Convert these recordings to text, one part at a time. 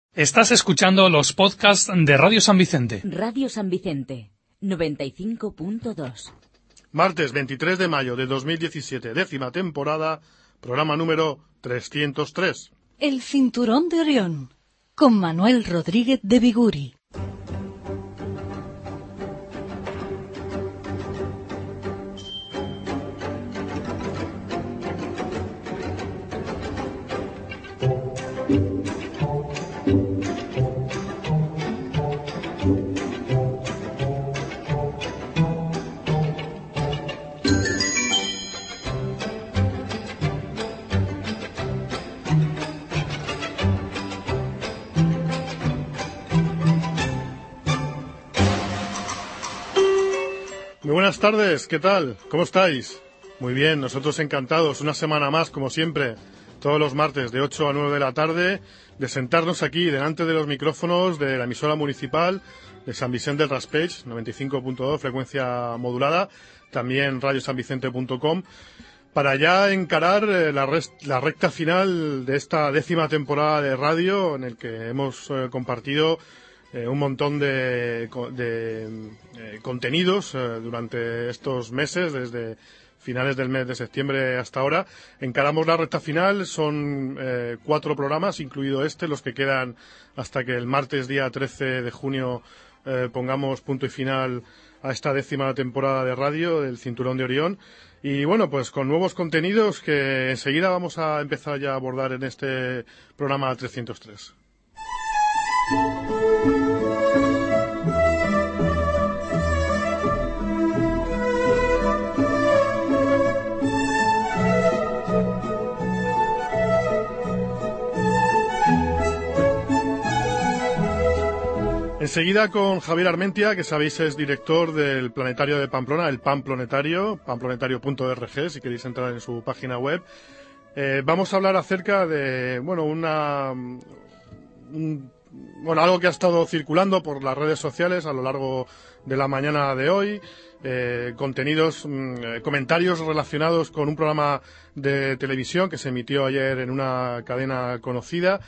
Estás escuchando los podcasts de Radio San Vicente. Radio San Vicente, 95.2. Martes 23 de mayo de 2017, 10ª temporada, programa número 303. El Cinturón de Orión, con Manuel Rodríguez de Biguri. Buenas tardes, ¿qué tal? ¿Cómo estáis? Muy bien, nosotros encantados, una semana más, como siempre, todos los martes de 8 a 9 de la tarde, de sentarnos aquí delante de los micrófonos de la emisora municipal de San Vicente del Raspeig, 95.2, frecuencia modulada, también radiosanvicente.com, para ya encarar la recta final de esta 10ª temporada de radio, en el que hemos compartido un montón de contenidos durante estos meses, desde finales del mes de septiembre hasta ahora. Encaramos la recta final, son 4 programas, incluido este, los que quedan hasta que el martes día 13 de junio pongamos punto y final a esta 10ª temporada de radio del Cinturón de Orión. Y bueno, pues con nuevos contenidos que enseguida vamos a empezar ya a abordar en este programa 303. Enseguida con Javier Armentia, que sabéis es director del Planetario de Pamplona, el Pamplonetario, pamplonetario.org, si queréis entrar en su página web. Vamos a hablar acerca de, algo que ha estado circulando por las redes sociales a lo largo de la mañana de hoy, comentarios relacionados con un programa de televisión que se emitió ayer en una cadena conocida,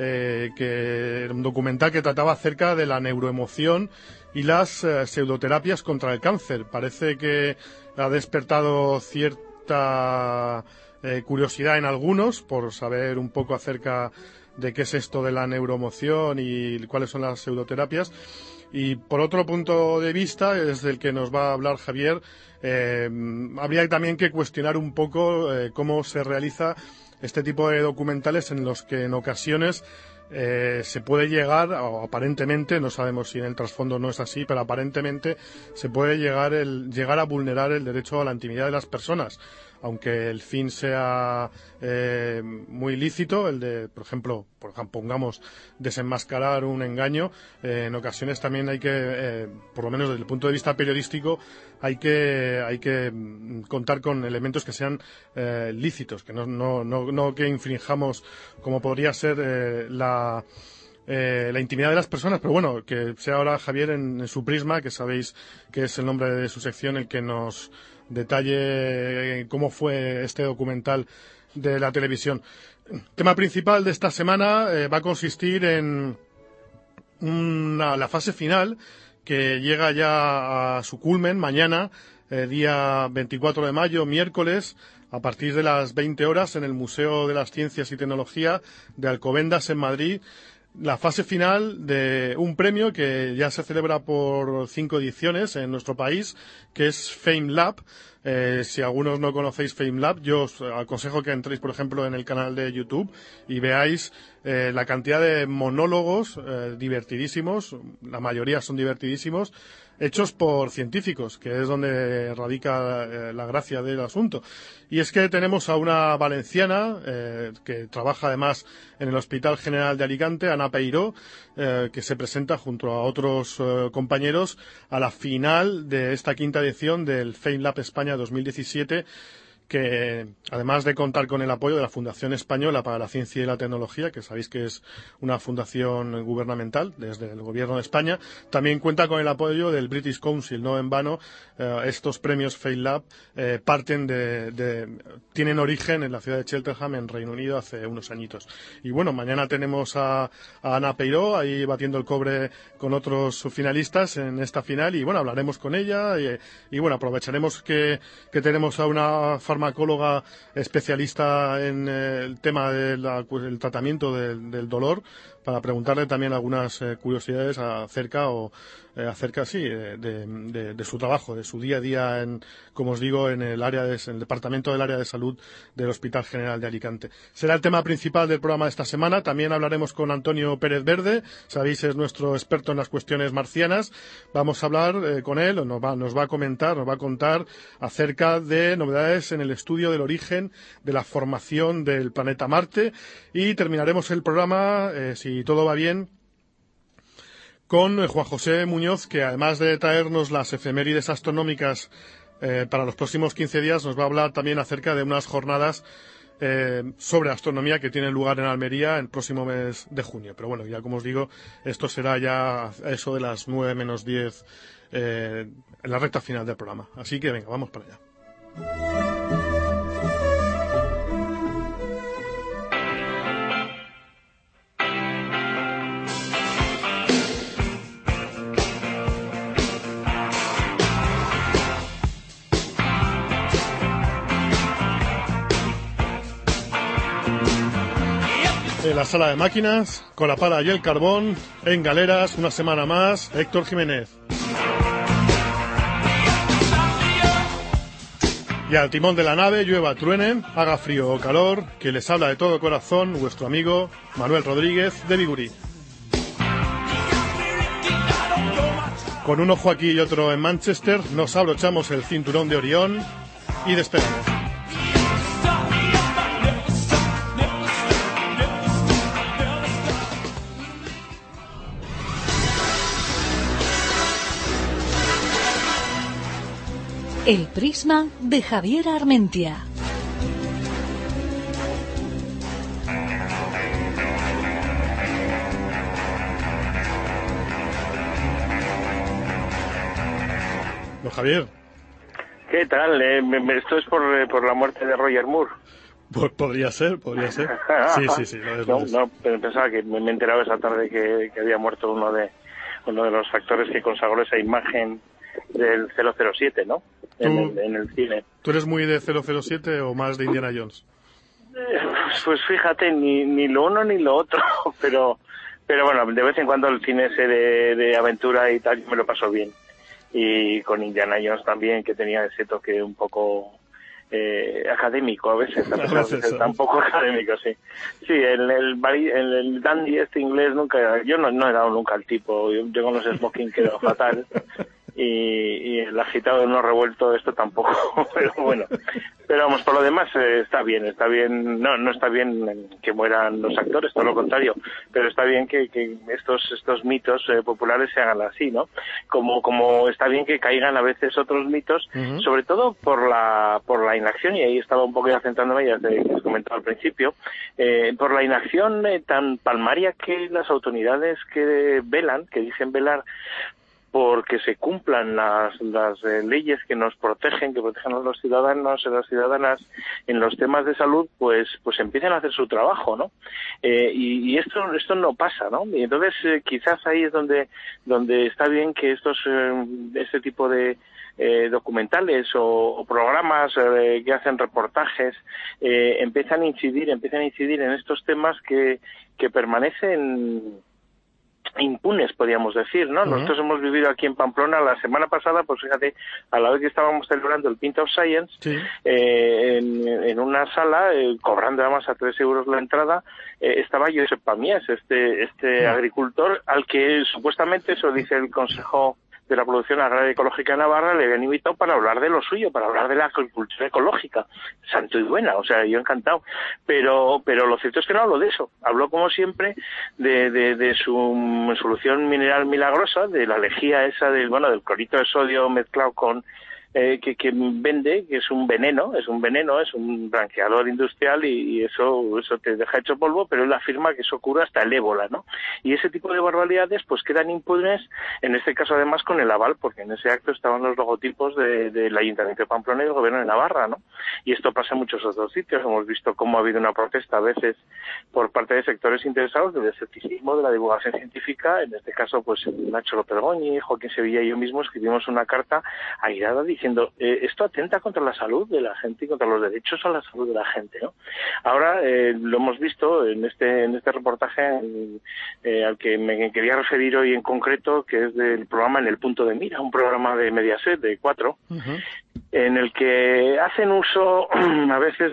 que era un documental que trataba acerca de la neuroemoción y las pseudoterapias contra el cáncer. Parece que ha despertado cierta curiosidad en algunos por saber un poco acerca de qué es esto de la neuroemoción y cuáles son las pseudoterapias. Y por otro punto de vista, desde el que nos va a hablar Javier, habría también que cuestionar un poco cómo se realiza este tipo de documentales en los que en ocasiones se puede llegar, o aparentemente, no sabemos si en el trasfondo no es así, pero aparentemente se puede llegar a vulnerar el derecho a la intimidad de las personas, aunque el fin sea muy lícito, el de, por ejemplo, pongamos, desenmascarar un engaño. En ocasiones también hay que, por lo menos desde el punto de vista periodístico, hay que contar con elementos que sean lícitos, que no que infringamos, como podría ser la intimidad de las personas, pero bueno, que sea ahora Javier en su prisma, que sabéis que es el nombre de su sección, el que nos detalle cómo fue este documental de la televisión. El tema principal de esta semana va a consistir en la fase final, que llega ya a su culmen mañana, día 24 de mayo, miércoles, a partir de las 20 horas, en el Museo de las Ciencias y Tecnología de Alcobendas, en Madrid, la fase final de un premio que ya se celebra por 5 ediciones en nuestro país, que es FameLab. Si algunos no conocéis FameLab, yo os aconsejo que entréis, por ejemplo, en el canal de YouTube y veáis la cantidad de monólogos divertidísimos, la mayoría son divertidísimos, hechos por científicos, que es donde radica la gracia del asunto. Y es que tenemos a una valenciana que trabaja además en el Hospital General de Alicante, Ana Peiró, que se presenta junto a otros compañeros a la final de esta 5ª edición del FameLab España 2017, que además de contar con el apoyo de la Fundación Española para la Ciencia y la Tecnología, que sabéis que es una fundación gubernamental desde el Gobierno de España, también cuenta con el apoyo del British Council. No en vano, estos premios FailLab tienen origen en la ciudad de Cheltenham, en Reino Unido, hace unos añitos. Y bueno, mañana tenemos a Ana Peiró ahí batiendo el cobre con otros finalistas en esta final, y bueno, hablaremos con ella y bueno, aprovecharemos que tenemos a una farmacóloga especialista en el tema del tratamiento del dolor, para preguntarle también algunas curiosidades acerca de su trabajo, de su día a día como os digo, en el departamento del área de salud del Hospital General de Alicante. Será el tema principal del programa de esta semana. También hablaremos con Antonio Pérez Verde, sabéis, es nuestro experto en las cuestiones marcianas. Vamos a hablar con él, nos va a contar acerca de novedades en el estudio del origen de la formación del planeta Marte, y terminaremos el programa, si todo va bien, con Juan José Muñoz, que además de traernos las efemérides astronómicas para los próximos 15 días, nos va a hablar también acerca de unas jornadas sobre astronomía que tienen lugar en Almería el próximo mes de junio. Pero bueno, ya como os digo, esto será ya a eso de las 9 menos 10 en la recta final del programa. Así que venga, vamos para allá. En la sala de máquinas, con la pala y el carbón, en galeras, una semana más, Héctor Jiménez. Y al timón de la nave, llueva, truene, haga frío o calor, que les habla de todo corazón vuestro amigo Manuel Rodríguez de Bigurí. Con un ojo aquí y otro en Manchester, nos abrochamos el cinturón de Orión y despegamos. El prisma de Javier Armentia. Don Javier. ¿Qué tal? Esto es por la muerte de Roger Moore. Pues podría ser. Sí, lo es. No, pero pensaba que me he enterado esa tarde que había muerto uno de los actores que consagró esa imagen del 007, ¿no? En el cine. ¿Tú eres muy de 007 o más de Indiana Jones? Pues fíjate, ni lo uno ni lo otro, pero bueno, de vez en cuando el cine ese de aventura y tal, yo me lo paso bien. Y con Indiana Jones también, que tenía ese toque un poco académico a veces, a pesar de ser tan poco académico, sí. Sí, el dandy este inglés nunca, yo no he dado nunca al tipo, yo con los smoking quedo fatal. Y el agitado no revuelto esto tampoco, pero bueno, pero vamos, por lo demás está bien, no está bien que mueran los actores, todo lo contrario, pero está bien que estos mitos populares se hagan así, ¿no? Como está bien que caigan a veces otros mitos, sobre todo por la inacción, y ahí estaba un poco ya centrándome, ya te has comentado al principio, por la inacción tan palmaria que las autoridades que dicen velar porque se cumplan las leyes que nos protegen, que protegen a los ciudadanos y las ciudadanas en los temas de salud, pues empiecen a hacer su trabajo, ¿no? Y esto no pasa, ¿no? Y entonces quizás ahí es donde está bien que este tipo de documentales o programas que hacen reportajes empiezan a incidir en estos temas que permanecen impunes, podríamos decir, ¿no? Nosotros hemos vivido aquí en Pamplona la semana pasada, pues fíjate, a la vez que estábamos celebrando el Pint of Science, sí, en una sala, cobrando además a 3 euros la entrada, estaba Josep Pamiés, este agricultor al que supuestamente, eso dice el Consejo de la Producción Agraria Ecológica de Navarra, le habían invitado para hablar de lo suyo, para hablar de la agricultura ecológica. Santo y buena, o sea, yo encantado. Pero lo cierto es que no habló de eso. Habló, como siempre, de su solución mineral milagrosa, de la lejía esa del clorito de sodio mezclado con que vende, que es un veneno, es un blanqueador industrial y eso te deja hecho polvo, pero él afirma que eso cura hasta el ébola, ¿no? Y ese tipo de barbaridades pues quedan impunes, en este caso además con el aval, porque en ese acto estaban los logotipos del Ayuntamiento de Pamplona y del Gobierno de Navarra, ¿no? Y esto pasa en muchos otros sitios. Hemos visto cómo ha habido una protesta a veces por parte de sectores interesados del escepticismo de la divulgación científica. En este caso, pues Nacho López Goñi, Joaquín Sevilla y yo mismo escribimos una carta airada diciendo esto atenta contra la salud de la gente y contra los derechos a la salud de la gente, ¿no? Ahora lo hemos visto en este reportaje al que me quería referir hoy en concreto, que es del programa En el punto de mira, un programa de Mediaset de 4, en el que hacen uso a veces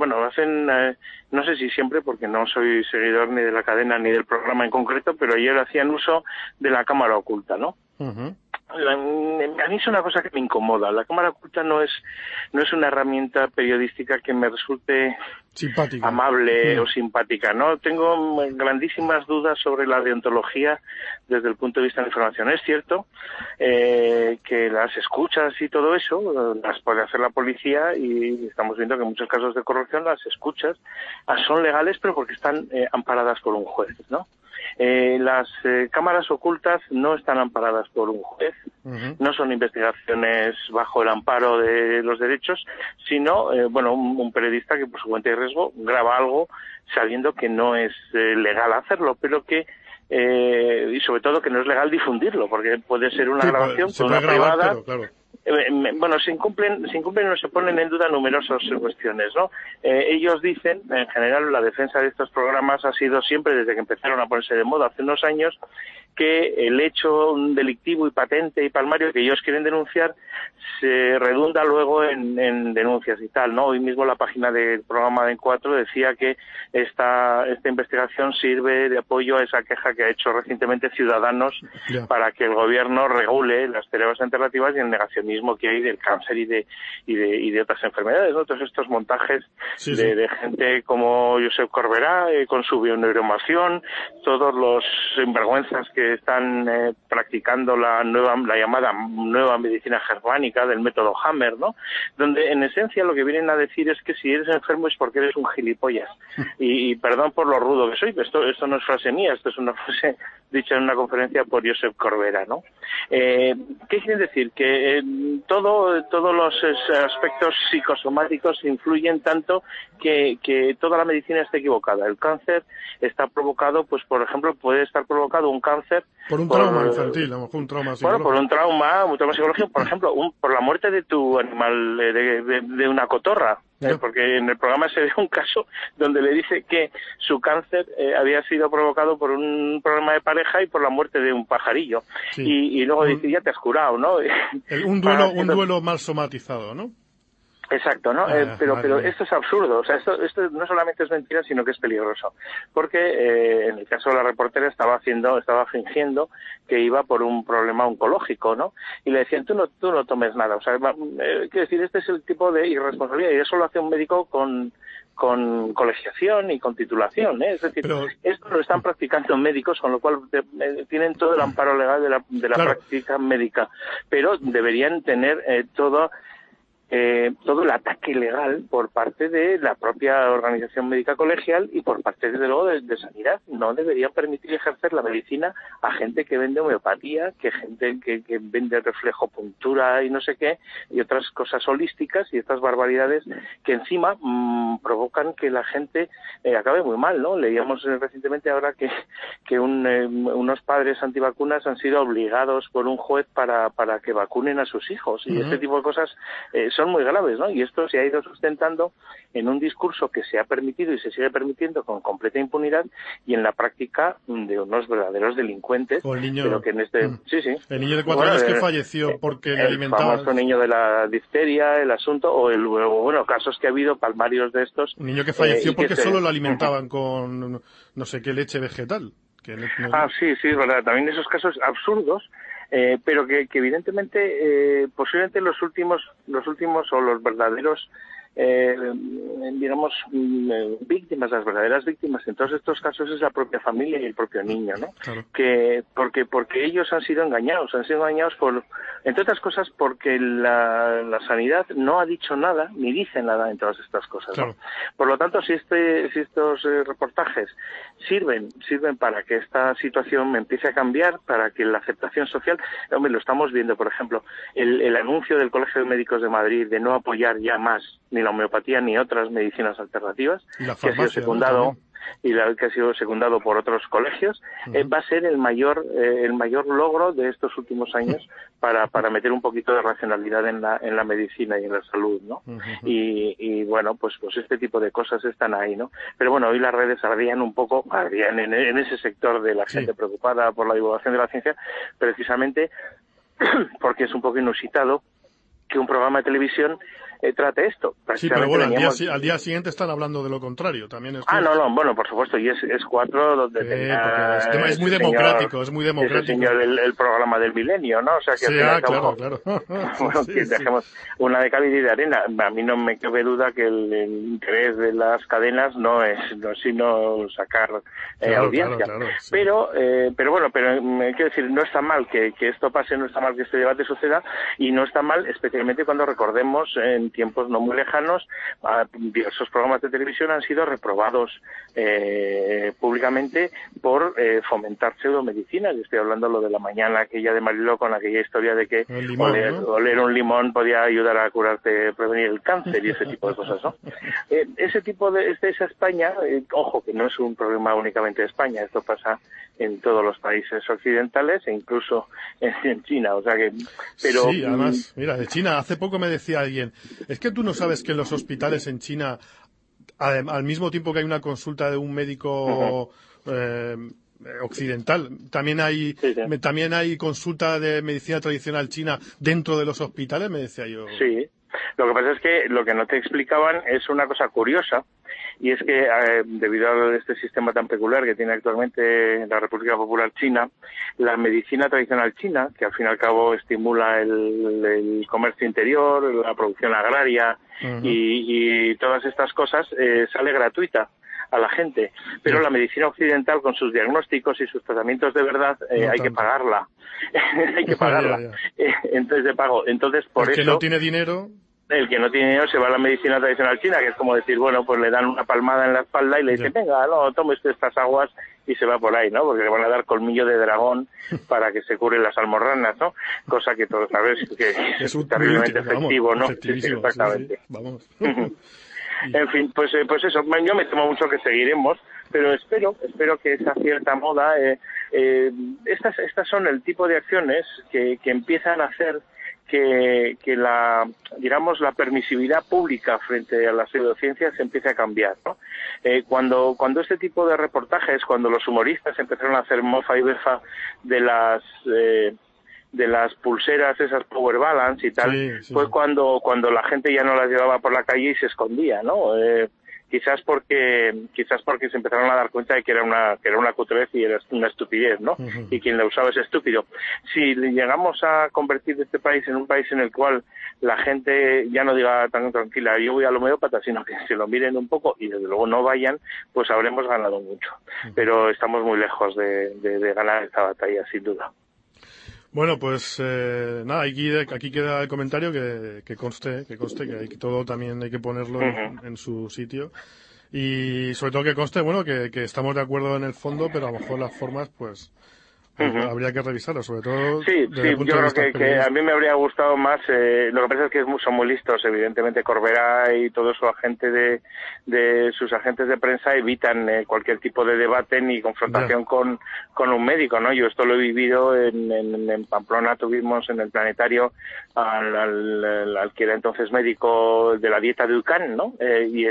no sé si siempre, porque no soy seguidor ni de la cadena ni del programa en concreto, pero ayer hacían uso de la cámara oculta, ¿no? A mí es una cosa que me incomoda. La cámara oculta no es una herramienta periodística que me resulte simpática, amable o simpática, ¿no? Tengo grandísimas dudas sobre la deontología desde el punto de vista de la información. Es cierto que las escuchas y todo eso las puede hacer la policía, y estamos viendo que en muchos casos de corrupción las escuchas son legales, pero porque están amparadas por un juez, ¿no? Las cámaras ocultas no están amparadas por un juez, no son investigaciones bajo el amparo de los derechos, sino, un periodista que por su cuenta y riesgo graba algo sabiendo que no es legal hacerlo, pero que y sobre todo que no es legal difundirlo, porque puede ser una grabación con una privada. Pero, claro. Se incumplen o se ponen en duda numerosas cuestiones, ¿no? Ellos dicen, en general, la defensa de estos programas ha sido siempre, desde que empezaron a ponerse de moda hace unos años, que el hecho delictivo y patente y palmario que ellos quieren denunciar se redunda luego en denuncias y tal, ¿no? Hoy mismo la página del programa de En4 decía que esta investigación sirve de apoyo a esa queja que ha hecho recientemente Ciudadanos para que el gobierno regule las terapias alternativas y el negacionismo que hay del cáncer y de otras enfermedades, ¿no? Todos estos montajes de gente como Josep Corberá con su bioneuromación, todos los sinvergüenzas que están practicando la llamada nueva medicina germánica del método Hammer, ¿no? Donde en esencia lo que vienen a decir es que si eres enfermo es porque eres un gilipollas. Y perdón por lo rudo que soy, pero esto no es frase mía, esto es una frase dicha en una conferencia por Josep Corberá, ¿no? ¿Qué quiere decir? Que todos los aspectos psicosomáticos influyen tanto que toda la medicina está equivocada. El cáncer está provocado, pues por ejemplo, puede estar provocado un cáncer por un trauma infantil, a lo mejor un trauma psicológico. Por un trauma psicológico, por ejemplo, por la muerte de tu animal, de una cotorra. Porque en el programa se ve un caso donde le dice que su cáncer había sido provocado por un problema de pareja y por la muerte de un pajarillo. Y luego dice, ya te has curado, ¿no? Un duelo mal somatizado, ¿no? Exacto, ¿no? Pero esto es absurdo. O sea, esto no solamente es mentira, sino que es peligroso. Porque en el caso de la reportera estaba fingiendo que iba por un problema oncológico, ¿no? Y le decían, tú no tomes nada. O sea, quiero decir, este es el tipo de irresponsabilidad, y eso lo hace un médico con colegiación y con titulación, ¿eh? Es decir, esto lo están practicando médicos, con lo cual tienen todo el amparo legal de la práctica médica, pero deberían tener todo el ataque legal por parte de la propia organización médica colegial y por parte, desde luego, de sanidad. No deberían permitir ejercer la medicina a gente que vende homeopatía, que gente que vende reflejopuntura y no sé qué, y otras cosas holísticas y estas barbaridades que encima provocan que la gente acabe muy mal, ¿no? Leíamos recientemente ahora que unos padres antivacunas han sido obligados por un juez para que vacunen a sus hijos, y este tipo de cosas son muy graves, ¿no? Y esto se ha ido sustentando en un discurso que se ha permitido y se sigue permitiendo con completa impunidad, y en la práctica de unos verdaderos delincuentes. O el niño, pero que en el niño de 4 años que falleció porque le alimentaban. El famoso niño de la difteria, el asunto, o casos que ha habido palmarios de estos. Un niño que falleció porque solo lo alimentaban con no sé qué leche vegetal. Sí, es verdad. También esos casos absurdos, pero que evidentemente, posiblemente los últimos o los verdaderos digamos, víctimas, las verdaderas víctimas en todos estos casos es la propia familia y el propio niño, ¿no? Claro. Porque ellos han sido engañados por, entre otras cosas, porque la sanidad no ha dicho nada ni dice nada en todas estas cosas, claro. ¿no? Por lo tanto, si estos reportajes sirven para que esta situación empiece a cambiar, para que la aceptación social, hombre, lo estamos viendo, por ejemplo, el anuncio del Colegio de Médicos de Madrid de no apoyar ya más ni la homeopatía ni otras medicinas alternativas, Y la que ha sido secundado, y que ha sido secundado por otros colegios, va a ser el mayor logro de estos últimos años para meter un poquito de racionalidad en la medicina y en la salud, ¿no? Y bueno, pues este tipo de cosas están ahí, ¿no? Pero bueno, hoy las redes ardían en ese sector de la gente preocupada por la divulgación de la ciencia, precisamente porque es un poco inusitado que un programa de televisión trate esto. Sí, pero bueno, al día siguiente están hablando de lo contrario. También es bueno, por supuesto, y es 4 donde es muy democrático, Ese señor, el programa del milenio, ¿no? O sea, que claro. Bueno, que dejemos una de cal y de arena. A mí no me cabe duda que el interés de las cadenas no es sino sacar audiencia. Claro, sí. Pero bueno, quiero decir, no está mal que esto pase, no está mal que este debate suceda, y no está mal, especialmente cuando recordemos en tiempos no muy lejanos, diversos programas de televisión han sido reprobados públicamente por fomentar pseudomedicina. Yo estoy hablando lo de la mañana aquella de Mariló, con aquella historia de que oler un limón podía ayudar a curarte, prevenir el cáncer y ese tipo de cosas, ¿no? Esa España, ojo, que no es un problema únicamente de España, esto pasa en todos los países occidentales e incluso en China, o sea que... Pero sí, además, mira, de China, hace poco me decía alguien, es que tú no sabes que en los hospitales en China, al mismo tiempo que hay una consulta de un médico occidental, también hay consulta de medicina tradicional china dentro de los hospitales, me decía yo. Sí, lo que pasa es que lo que no te explicaban es una cosa curiosa, y es que debido a este sistema tan peculiar que tiene actualmente la República Popular China, la medicina tradicional china, que al fin y al cabo estimula el comercio interior, la producción agraria y todas estas cosas, sale gratuita a la gente, pero la medicina occidental, con sus diagnósticos y sus tratamientos de verdad, hay que pagarla. Hay que pagarla. Entonces de pago. Entonces, por eso... El que no tiene dinero... El que no tiene dinero se va a la medicina tradicional china, que es como decir, bueno, pues le dan una palmada en la espalda y le dicen, venga, no, tome usted estas aguas, y se va por ahí, ¿no? Porque le van a dar colmillo de dragón para que se cure las almorranas, ¿no? Cosa que todos sabéis que es terriblemente efectivo, ¿no? Sí, exactamente. Sí. Vamos. En fin, pues eso, yo me temo mucho que seguiremos, pero espero que esa cierta moda, estas son el tipo de acciones que empiezan a hacer que la permisividad pública frente a las pseudociencias se empiece a cambiar, ¿no? Cuando este tipo de reportajes, cuando los humoristas empezaron a hacer mofa y befa de las pulseras, esas Power Balance y tal, fue cuando la gente ya no las llevaba por la calle y se escondía, ¿no? Quizás porque se empezaron a dar cuenta de que era una cutrez y era una estupidez, ¿no? Y quien la usaba es estúpido. Si llegamos a convertir este país en un país en el cual la gente ya no diga tan tranquila, yo voy al homeópata, sino que se lo miren un poco y desde luego no vayan, pues habremos ganado mucho. Pero estamos muy lejos de ganar esta batalla, sin duda. Bueno, pues nada, aquí queda el comentario que conste que todo también hay que ponerlo en su sitio, y sobre todo que conste, bueno, que estamos de acuerdo en el fondo, pero a lo mejor las formas, pues habría que revisarlo, sobre todo desde el punto de vista yo creo que a mí me habría gustado más, lo que pasa es que son muy listos, evidentemente Corberá y todo su agente de sus agentes de prensa evitan cualquier tipo de debate ni confrontación con un médico, ¿no? Yo esto lo he vivido en Pamplona, tuvimos en el planetario al que era entonces médico de la dieta de Ucán, ¿no? Y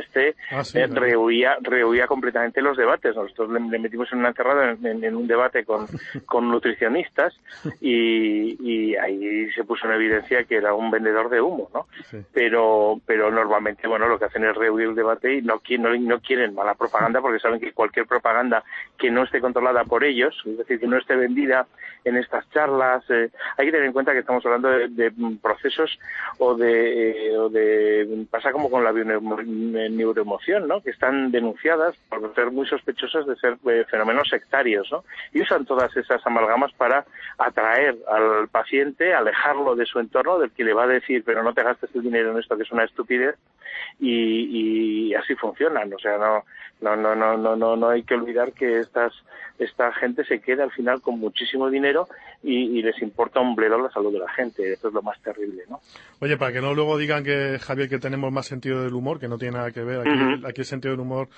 rehuía completamente los debates. Nosotros le metimos en una encerrada en un debate con con nutricionistas y ahí se puso en evidencia que era un vendedor de humo, ¿no? Sí. Pero normalmente, bueno, lo que hacen es rehuir el debate y no quieren mala propaganda porque saben que cualquier propaganda que no esté controlada por ellos, es decir, que no esté vendida en estas charlas, hay que tener en cuenta que estamos hablando de procesos o de pasa como con la neuroemoción, ¿no? Que están denunciadas por ser muy sospechosas de ser fenómenos sectarios, ¿no? Y usan todas esas amalgamas para atraer al paciente, alejarlo de su entorno, del que le va a decir, pero no te gastes el dinero en esto que es una estupidez, y así funcionan. O sea, no hay que olvidar que esta gente se queda al final con muchísimo dinero y les importa un bledo la salud de la gente. Esto es lo más terrible, ¿no? Oye, para que no luego digan que, Javier, que tenemos más sentido del humor, que no tiene nada que ver. Aquí el sentido del humor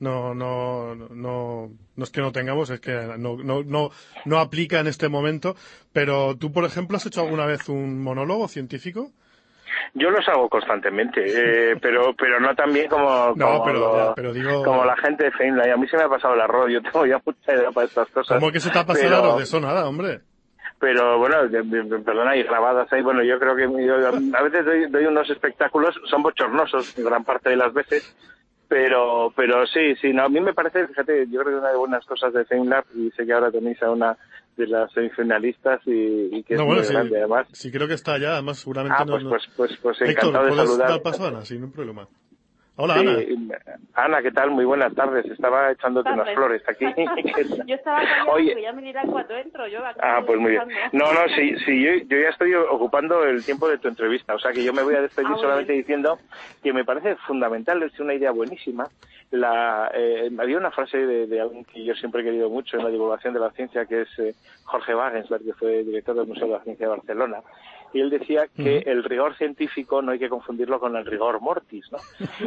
no es que no tengamos, es que no aplica en este momento. Pero tú, por ejemplo, ¿has hecho alguna vez un monólogo científico? Yo los hago constantemente, pero no tan bien como la gente de Feinland. A mí se me ha pasado el arroz, yo tengo ya mucha edad para estas cosas. ¿Cómo que se te ha pasado el arroz? De eso nada, hombre. Pero bueno, perdona, hay grabadas ahí. Bueno, yo creo que a veces doy unos espectáculos, son bochornosos gran parte de las veces, pero sí, no, a mí me parece, fíjate, yo creo que una de buenas cosas de Feinland, y sé que ahora tenéis a una de las semifinalistas y que es muy grande, además. Sí, creo que está ya, además seguramente pues Héctor, encantado de saludar. ¿puedes dar paso a Ana? Sí, no hay problema. Hola, sí, Ana, ¿qué tal? Muy buenas tardes. Estaba echándote unas flores aquí. Yo estaba callando, porque ya me dirán cuando entro. Yo pues muy bien. No, sí, yo ya estoy ocupando el tiempo de tu entrevista. O sea que yo me voy a despedir solamente diciendo que me parece fundamental, es una idea buenísima. Había una frase de alguien que yo siempre he querido mucho en la divulgación de la ciencia, que es Jorge Wagensberg, que fue director del Museo de la Ciencia de Barcelona. Y él decía que el rigor científico no hay que confundirlo con el rigor mortis, ¿no?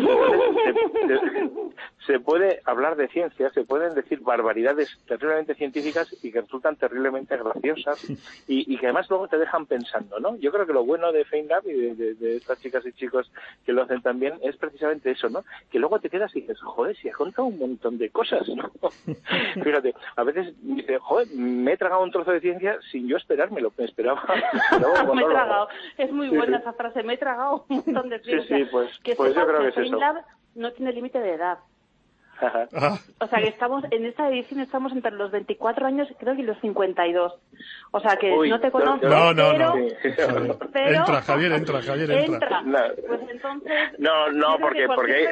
Se puede hablar de ciencia, se pueden decir barbaridades terriblemente científicas y que resultan terriblemente graciosas y que además luego te dejan pensando, ¿no? Yo creo que lo bueno de Feinlab y de estas chicas y chicos que lo hacen también es precisamente eso, ¿no? Que luego te quedas y dices, joder, si has contado un montón de cosas, ¿no? Fíjate, a veces dices, joder, me he tragado un trozo de ciencia sin yo esperármelo, me esperaba me he tragado. Es muy buena esa frase, me he tragado un montón de ciencia. Sí, pues yo creo que es eso. Feinlab no tiene límite de edad. O sea que en esta edición estamos entre los 24 años, creo, y los 52. O sea que no te conozco, pero entra, Javier, entra. Pues entonces no, porque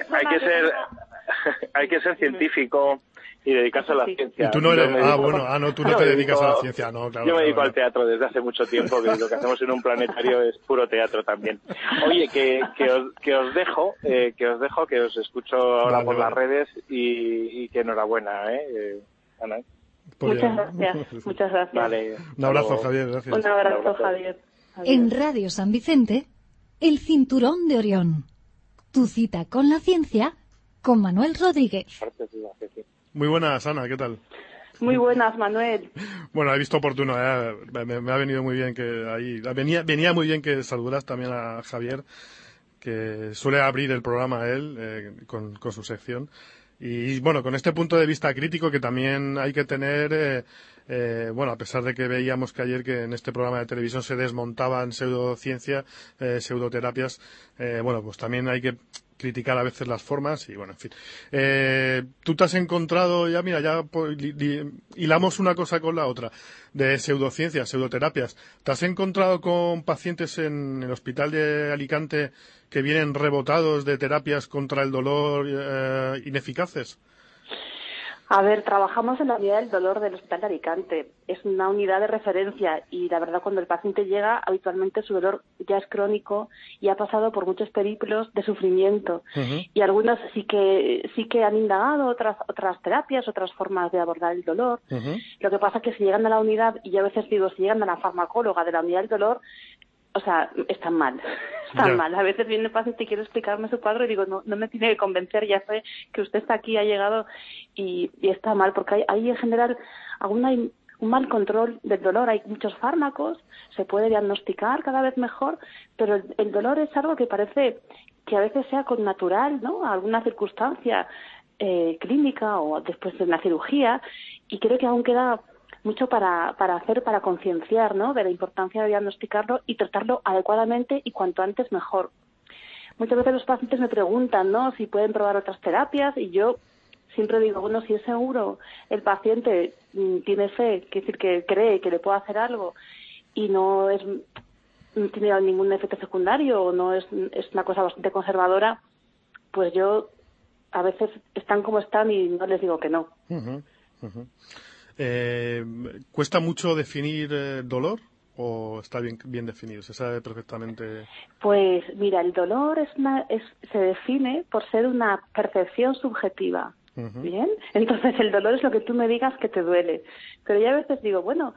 hay que ser científico y dedicarse a la ciencia. Y tú no eres, tú no te dedicas a la ciencia, no, claro. Yo me dedico al teatro desde hace mucho tiempo, que lo que hacemos en un planetario es puro teatro también. Oye, que os dejo, que os escucho ahora por las redes y que enhorabuena, Ana. Muchas gracias. Vale. Un abrazo, Javier, gracias. Un abrazo, Javier. En Radio San Vicente, el Cinturón de Orión. Tu cita con la ciencia con Manuel Rodríguez. Muy buenas, Ana, ¿qué tal? Muy buenas, Manuel. Bueno, he visto oportuno, me ha venido muy bien que ahí venía muy bien que saludaras también a Javier, que suele abrir el programa él con su sección. Y bueno, con este punto de vista crítico que también hay que tener, a pesar de que veíamos que ayer que en este programa de televisión se desmontaban pseudociencia, pseudoterapias, pues también hay que criticar a veces las formas y bueno, en fin. Tú te has encontrado, hilamos una cosa con la otra, de pseudociencias, pseudoterapias. ¿Te has encontrado con pacientes en el hospital de Alicante que vienen rebotados de terapias contra el dolor ineficaces? A ver, trabajamos en la unidad del dolor del Hospital de Alicante. Es una unidad de referencia y la verdad cuando el paciente llega, habitualmente su dolor ya es crónico y ha pasado por muchos periplos de sufrimiento. Uh-huh. Y algunos sí que han indagado otras terapias, otras formas de abordar el dolor. Uh-huh. Lo que pasa es que si llegan a la unidad, y yo a veces digo, si llegan a la farmacóloga de la unidad del dolor, o sea, están mal. Mal. A veces viene el paciente y quiere explicarme su cuadro y digo, no me tiene que convencer, ya sé que usted está aquí, ha llegado y está mal, porque hay en general un mal control del dolor, hay muchos fármacos, se puede diagnosticar cada vez mejor, pero el dolor es algo que parece que a veces sea connatural, ¿no? Alguna circunstancia clínica o después de una cirugía, y creo que aún queda mucho para concienciar, ¿no?, de la importancia de diagnosticarlo y tratarlo adecuadamente y cuanto antes mejor. Muchas veces los pacientes me preguntan, ¿no?, si pueden probar otras terapias, y yo siempre digo, bueno, si es seguro, el paciente tiene fe, quiere decir que cree que le puede hacer algo y no tiene ningún efecto secundario o no es una cosa bastante conservadora, pues yo a veces están como están y no les digo que no. Uh-huh, uh-huh. ¿Cuesta mucho definir dolor o está bien definido? ¿Se sabe perfectamente? Pues mira, el dolor se define por ser una percepción subjetiva. Uh-huh. ¿Bien? Entonces el dolor es lo que tú me digas que te duele. Pero yo a veces digo, bueno,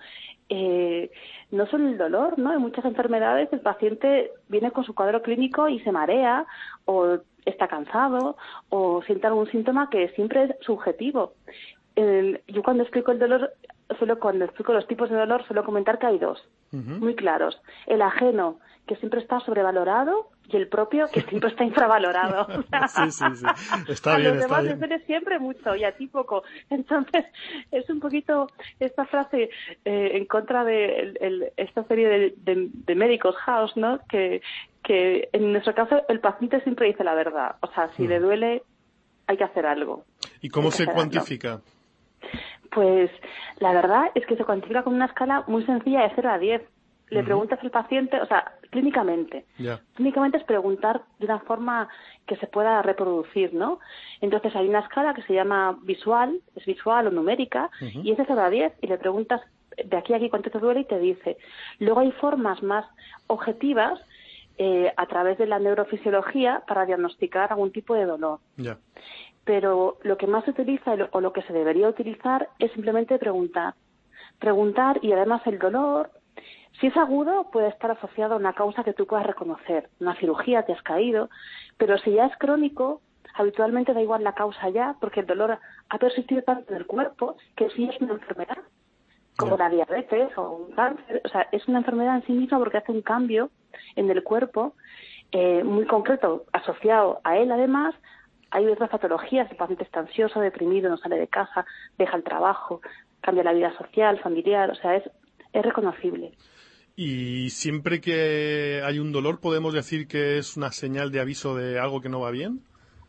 no solo el dolor, ¿no? En muchas enfermedades el paciente viene con su cuadro clínico y se marea o está cansado o siente algún síntoma que siempre es subjetivo. Yo cuando explico el dolor, cuando explico los tipos de dolor, suelo comentar que hay dos, uh-huh, muy claros. El ajeno, que siempre está sobrevalorado, y el propio, que siempre está infravalorado. Sí. Está bien, a los demás les duele siempre mucho y a ti poco. Entonces, es un poquito esta frase en contra de esta serie de médicos house, ¿no?, que en nuestro caso el paciente siempre dice la verdad. O sea, si le duele, hay que hacer algo. ¿Y cómo se cuantifica? Pues la verdad es que se cuantifica con una escala muy sencilla de 0 a 10. Le preguntas al paciente, o sea, clínicamente. Yeah. Clínicamente es preguntar de una forma que se pueda reproducir, ¿no? Entonces hay una escala que se llama visual, es visual o numérica, uh-huh, y es de 0 a 10, y le preguntas de aquí a aquí cuánto te duele y te dice. Luego hay formas más objetivas a través de la neurofisiología para diagnosticar algún tipo de dolor. Yeah. Pero lo que más se utiliza o lo que se debería utilizar es simplemente preguntar. Preguntar, y además el dolor, si es agudo, puede estar asociado a una causa que tú puedas reconocer. Una cirugía, te has caído, pero si ya es crónico, habitualmente da igual la causa ya, porque el dolor ha persistido tanto en el cuerpo que sí es una enfermedad, como la diabetes o un cáncer. O sea, es una enfermedad en sí misma porque hace un cambio en el cuerpo muy concreto, asociado a él además. Hay otras patologías, el paciente está ansioso, deprimido, no sale de casa, deja el trabajo, cambia la vida social, familiar, o sea, es reconocible. ¿Y siempre que hay un dolor podemos decir que es una señal de aviso de algo que no va bien?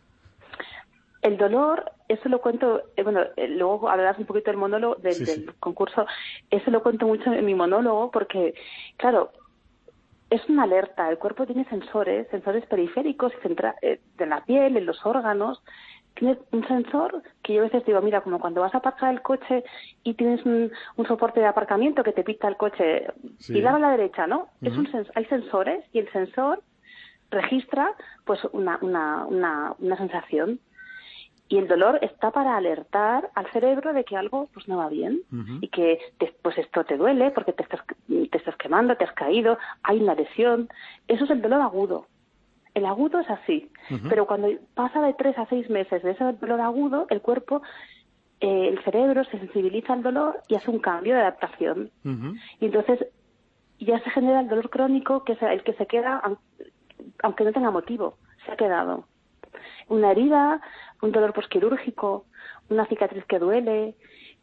El dolor, eso lo cuento, luego hablarás un poquito del monólogo, del concurso, eso lo cuento mucho en mi monólogo porque, claro, es una alerta. El cuerpo tiene sensores periféricos de la piel, en los órganos. Tiene un sensor que yo a veces digo, mira, como cuando vas a aparcar el coche y tienes un soporte de aparcamiento que te pita el coche, pilar a la derecha, ¿no? Uh-huh. Hay sensores y el sensor registra pues una sensación. Y el dolor está para alertar al cerebro de que algo pues no va bien, uh-huh, y que pues esto te duele porque te estás quemando, te has caído, hay una lesión. Eso es el dolor agudo. El agudo es así, uh-huh, pero cuando pasa de 3 a 6 meses de ese dolor agudo, el cuerpo, el cerebro se sensibiliza al dolor y hace un cambio de adaptación. Uh-huh. Y entonces ya se genera el dolor crónico, que es el que se queda, aunque no tenga motivo, se ha quedado. Una herida, un dolor posquirúrgico, una cicatriz que duele,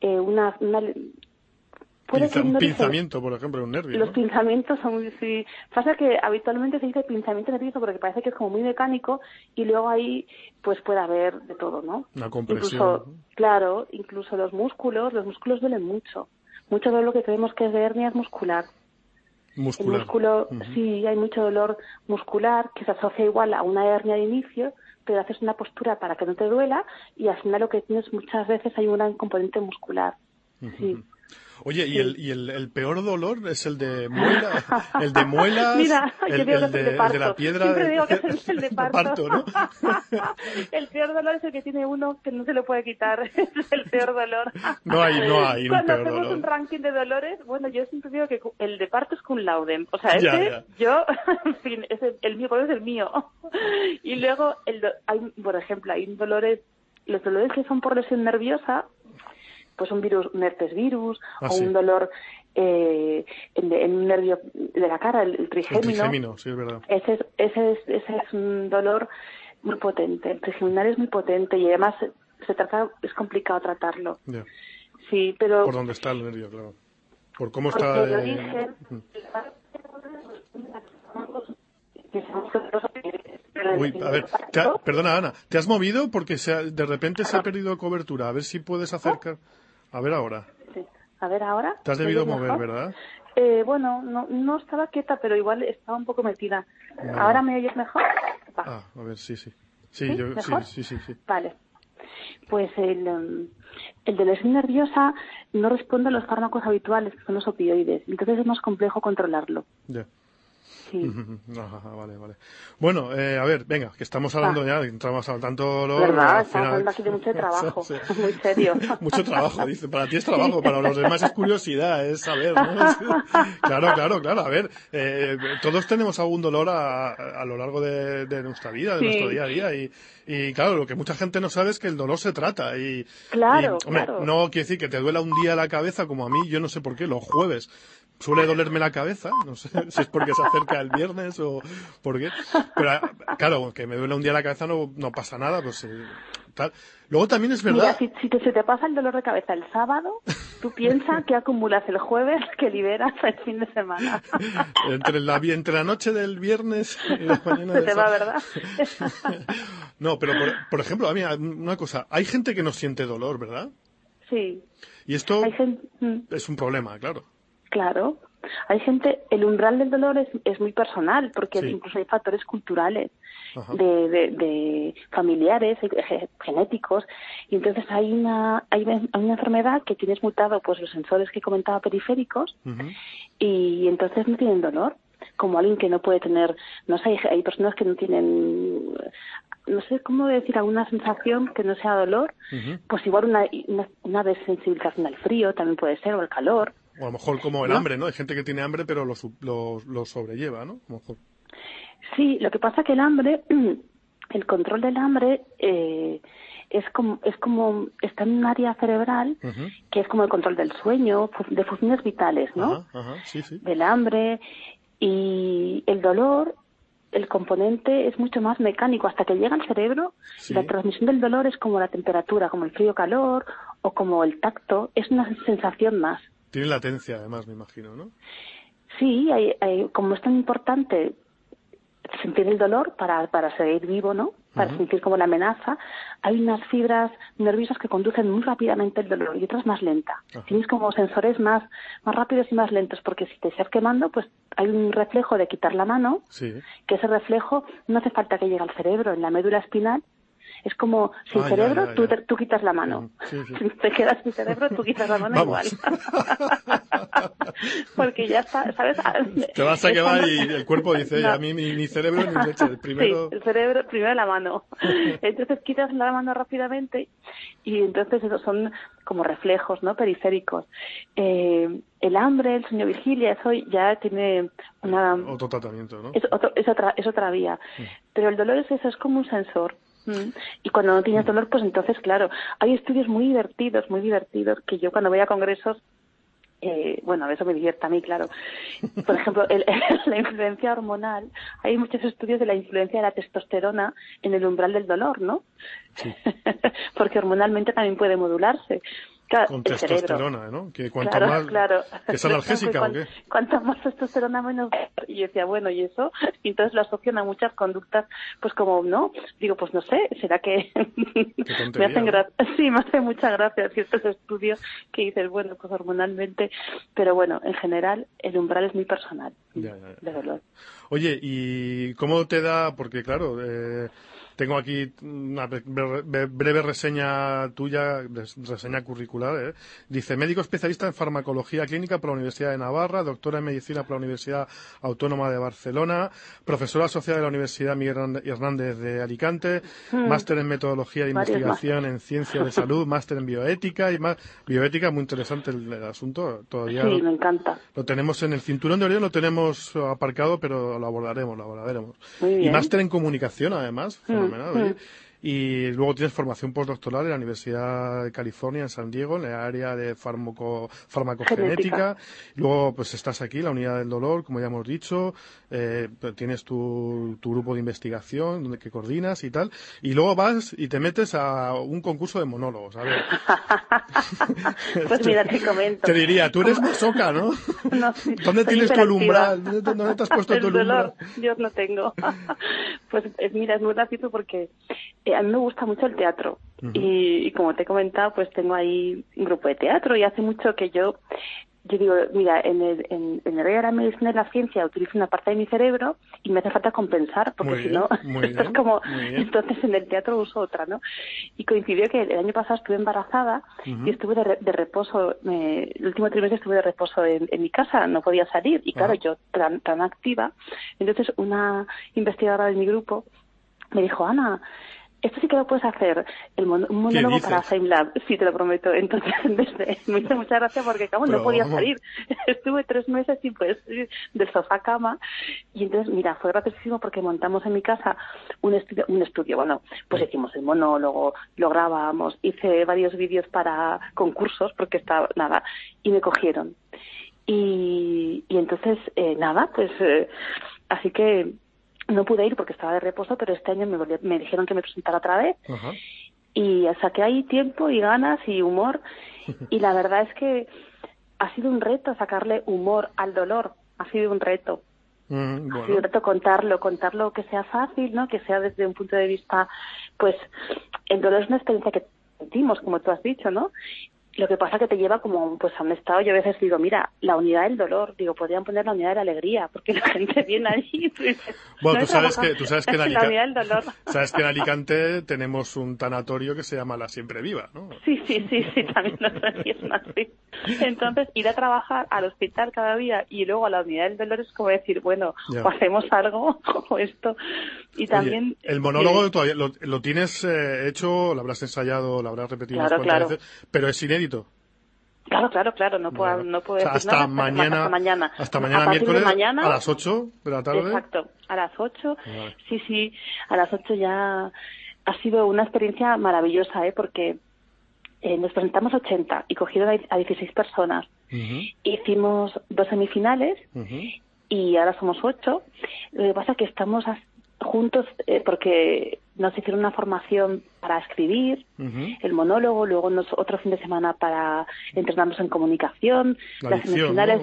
un pinzamiento, por ejemplo, un nervio. Los pinzamientos son, sí. Pasa que habitualmente se dice pinzamiento nervioso porque parece que es como muy mecánico y luego ahí pues puede haber de todo, ¿no? Una compresión. Incluso los músculos duelen mucho. Mucho de lo que creemos que es de hernia es muscular. El músculo, uh-huh, sí, hay mucho dolor muscular que se asocia igual a una hernia de inicio, pero haces una postura para que no te duela y al final lo que tienes muchas veces hay un gran componente muscular. Uh-huh. Sí. Oye, sí. ¿Y el peor dolor es el de muela, el de muelas, Mira, el de la piedra? Siempre digo que es el de parto, ¿no? El peor dolor es el que tiene uno que no se lo puede quitar. Es el peor dolor. No hay un Cuando peor hacemos dolor. un ranking de dolores, bueno, yo siempre digo que el de parto es cum laude. O sea, yo, en fin, el mío es el mío. Y luego, por ejemplo, hay dolores, los dolores que son por lesión nerviosa, pues un herpes virus, o un dolor en un nervio de la cara, el trigémino. El trigémino, sí, es verdad. Ese es un dolor muy potente. El trigeminal es muy potente y además es complicado tratarlo. Yeah. Sí, pero... Por dónde está el nervio, claro. Por cómo porque está... el origen... Uy, a ver, perdona, Ana, ¿te has movido? Porque de repente se ha perdido cobertura. A ver si puedes acercar. A ver ahora. Sí. A ver, ahora. Te has debido ¿me oyes mover, mejor? ¿verdad? Bueno, no estaba quieta, pero igual estaba un poco metida. Vale. ¿Ahora me oyes mejor? Va. Ah, a ver, sí. Sí, ¿Sí? yo, ¿Mejor? sí. Vale. Pues el de lesión nerviosa no responde a los fármacos habituales, que son los opioides. Entonces es más complejo controlarlo. Ya. Sí. Ajá, vale. Bueno, a ver, venga, que estamos hablando ya, entramos al tanto dolor. ¿Verdad? Al Estamos final... hablando aquí de mucho trabajo. Sí. Muy serio. Mucho trabajo, dice. Para ti es trabajo, para los demás es curiosidad, es saber, ¿no? Claro. A ver, todos tenemos algún dolor a lo largo de nuestra vida, de nuestro día a día. Y claro, lo que mucha gente no sabe es que el dolor se trata. Claro, hombre, claro. no quiere decir que te duela un día la cabeza como a mí, yo no sé por qué, los jueves. Suele dolerme la cabeza, no sé si es porque se acerca el viernes o por qué. Pero claro, que me duele un día la cabeza no pasa nada, pues tal. Luego también es verdad... Mira, si se te pasa el dolor de cabeza el sábado, tú piensas que acumulas el jueves que liberas el fin de semana. entre la noche del viernes y la mañana del Se te va, ¿verdad? No, pero por ejemplo, a mí una cosa, hay gente que no siente dolor, ¿verdad? Sí. Y esto Hay gente... es un problema, claro. Claro. Hay gente, el umbral del dolor es muy personal, porque Sí. incluso hay factores culturales, Ajá. de familiares, genéticos, y entonces hay una enfermedad que tienes mutado pues los sensores que comentaba periféricos, Ujú. y entonces no tienen dolor, como alguien que no puede tener, no sé, hay personas que no tienen, no sé cómo decir, alguna sensación que no sea dolor, Ujú. pues igual una desensibilización al frío también puede ser, o al calor. O a lo mejor como el ¿No? hambre, ¿no? Hay gente que tiene hambre pero lo sobrelleva, ¿no? A lo mejor. Sí, lo que pasa que el hambre, el control del hambre es como está en un área cerebral Ujú. que es como el control del sueño, de funciones vitales, ¿no? Ajá, sí. Del hambre, y el dolor, el componente es mucho más mecánico. Hasta que llega al cerebro, Sí. la transmisión del dolor es como la temperatura, como el frío-calor o como el tacto, es una sensación más. Tiene latencia, además, me imagino, ¿no? Sí, como es tan importante sentir el dolor para seguir vivo, ¿no? Para sentir como la amenaza, hay unas fibras nerviosas que conducen muy rápidamente el dolor y otras más lenta. Ajá. Tienes como sensores más rápidos y más lentos, porque si te estás quemando, pues hay un reflejo de quitar la mano, Sí. que ese reflejo no hace falta que llegue al cerebro, en la médula espinal. Es como sin Ah, cerebro, ya. Tú quitas la mano. Sí. Si te quedas sin cerebro, tú quitas la mano Vamos. igual. Porque ya está, ¿sabes? Te vas a quedar y el cuerpo dice, No. a mí ni cerebro ni leche, el primero... Sí, el cerebro, primero la mano. Entonces quitas la mano rápidamente y entonces esos son como reflejos, ¿no? Periféricos. El hambre, el sueño vigilia, eso ya tiene una... Otro tratamiento, ¿no? Es otra vía. Pero el dolor es eso, es como un sensor. Y cuando no tienes dolor, pues entonces, claro, hay estudios muy divertidos, que yo cuando voy a congresos, bueno, eso me divierte a mí, claro. Por ejemplo, la influencia hormonal, hay muchos estudios de la influencia de la testosterona en el umbral del dolor, ¿no? Sí. Porque hormonalmente también puede modularse. Claro, Con el cerebro. testosterona, ¿no? Que cuanto más... Claro. ¿Que es analgésica o qué? Cuanto más testosterona, menos... Y yo decía, bueno, ¿y eso? Y entonces lo asocian a muchas conductas, pues como, ¿no? Digo, pues no sé, ¿será que me hacen gracia? Sí, me hace mucha gracia ciertos estudios que dices, bueno, pues hormonalmente... Pero bueno, en general, el umbral es muy personal Ya. de dolor. Oye, ¿y cómo te da...? Porque, claro... tengo aquí una breve reseña tuya, reseña curricular. Dice, médico especialista en farmacología clínica por la Universidad de Navarra, doctora en medicina por la Universidad Autónoma de Barcelona, profesora asociada de la Universidad Miguel Hernández de Alicante, máster en metodología de investigación en ciencia de salud, máster en bioética y más bioética, muy interesante el asunto. Todavía Sí, me encanta. lo tenemos en el cinturón de Orión, lo tenemos aparcado, pero lo abordaremos. Muy bien. Y máster en comunicación, además. Fenomenal, oye. Y luego tienes formación postdoctoral en la Universidad de California, en San Diego, en el área de farmacogenética. Luego, pues estás aquí, la unidad del dolor, como ya hemos dicho. Tienes tu grupo de investigación que coordinas y tal. Y luego vas y te metes a un concurso de monólogos. A ver. Pues mira, te comento. Te diría, tú eres masoca, ¿no? No, sí, ¿Dónde tienes tu umbral? ¿Dónde te has puesto el tu umbral? dolor, yo no tengo. Pues mira, es muy gracioso porque a mí me gusta mucho el teatro. Y como te he comentado, pues tengo ahí un grupo de teatro y hace mucho que yo digo, mira, en el área de la medicina y la ciencia utilizo una parte de mi cerebro y me hace falta compensar, porque si no, esto es como, entonces en el teatro uso otra, ¿no? Y coincidió que el año pasado estuve embarazada y estuve de reposo, el último trimestre estuve de reposo en mi casa, no podía salir, y claro, yo tan activa. Entonces una investigadora de mi grupo me dijo, Ana, esto sí que lo puedes hacer, un monólogo para FameLab, sí, te lo prometo. Entonces, me hizo mucha gracia porque, no podía salir. Estuve 3 meses sin poder salir del sofá a cama. Y entonces, mira, fue graciosísimo porque montamos en mi casa un estudio. Bueno, pues hicimos el monólogo, lo grabamos, hice varios vídeos para concursos porque estaba, nada, y me cogieron. Y entonces, así que no pude ir porque estaba de reposo, pero este año me dijeron que me presentara otra vez. Y saqué ahí tiempo y ganas y humor. Y la verdad es que ha sido un reto sacarle humor al dolor. Ha sido un reto. Bueno. Ha sido un reto contarlo que sea fácil, ¿no? Que sea desde un punto de vista, pues, el dolor es una experiencia que sentimos, como tú has dicho, ¿no? Lo que pasa que te lleva como pues a un estado, yo a veces digo, mira, la unidad del dolor, podrían poner la unidad de la alegría, porque la gente viene allí y tú dices, bueno, no tú sabes que en la unidad del dolor. Sabes que en Alicante tenemos un tanatorio que se llama La Siempre Viva, ¿no? Sí, también lo es así. Entonces, ir a trabajar al hospital cada día y luego a la unidad del dolor es como decir, bueno, o hacemos algo o esto. Y también... Oye, el monólogo todavía lo tienes hecho, lo habrás ensayado, lo habrás repetido unas cuantas veces, pero es inédito. Claro, no puedo decir hasta nada mañana. Hasta mañana miércoles a las 8 de la tarde. Exacto, a las 8. Vale. Sí, a las 8 ya ha sido una experiencia maravillosa, porque nos presentamos 80 y cogieron a 16 personas. Hicimos 2 semifinales y ahora somos 8. Lo que pasa es que estamos juntos porque nos hicieron una formación para escribir el monólogo, luego otro fin de semana para entrenarnos en comunicación, las semifinales,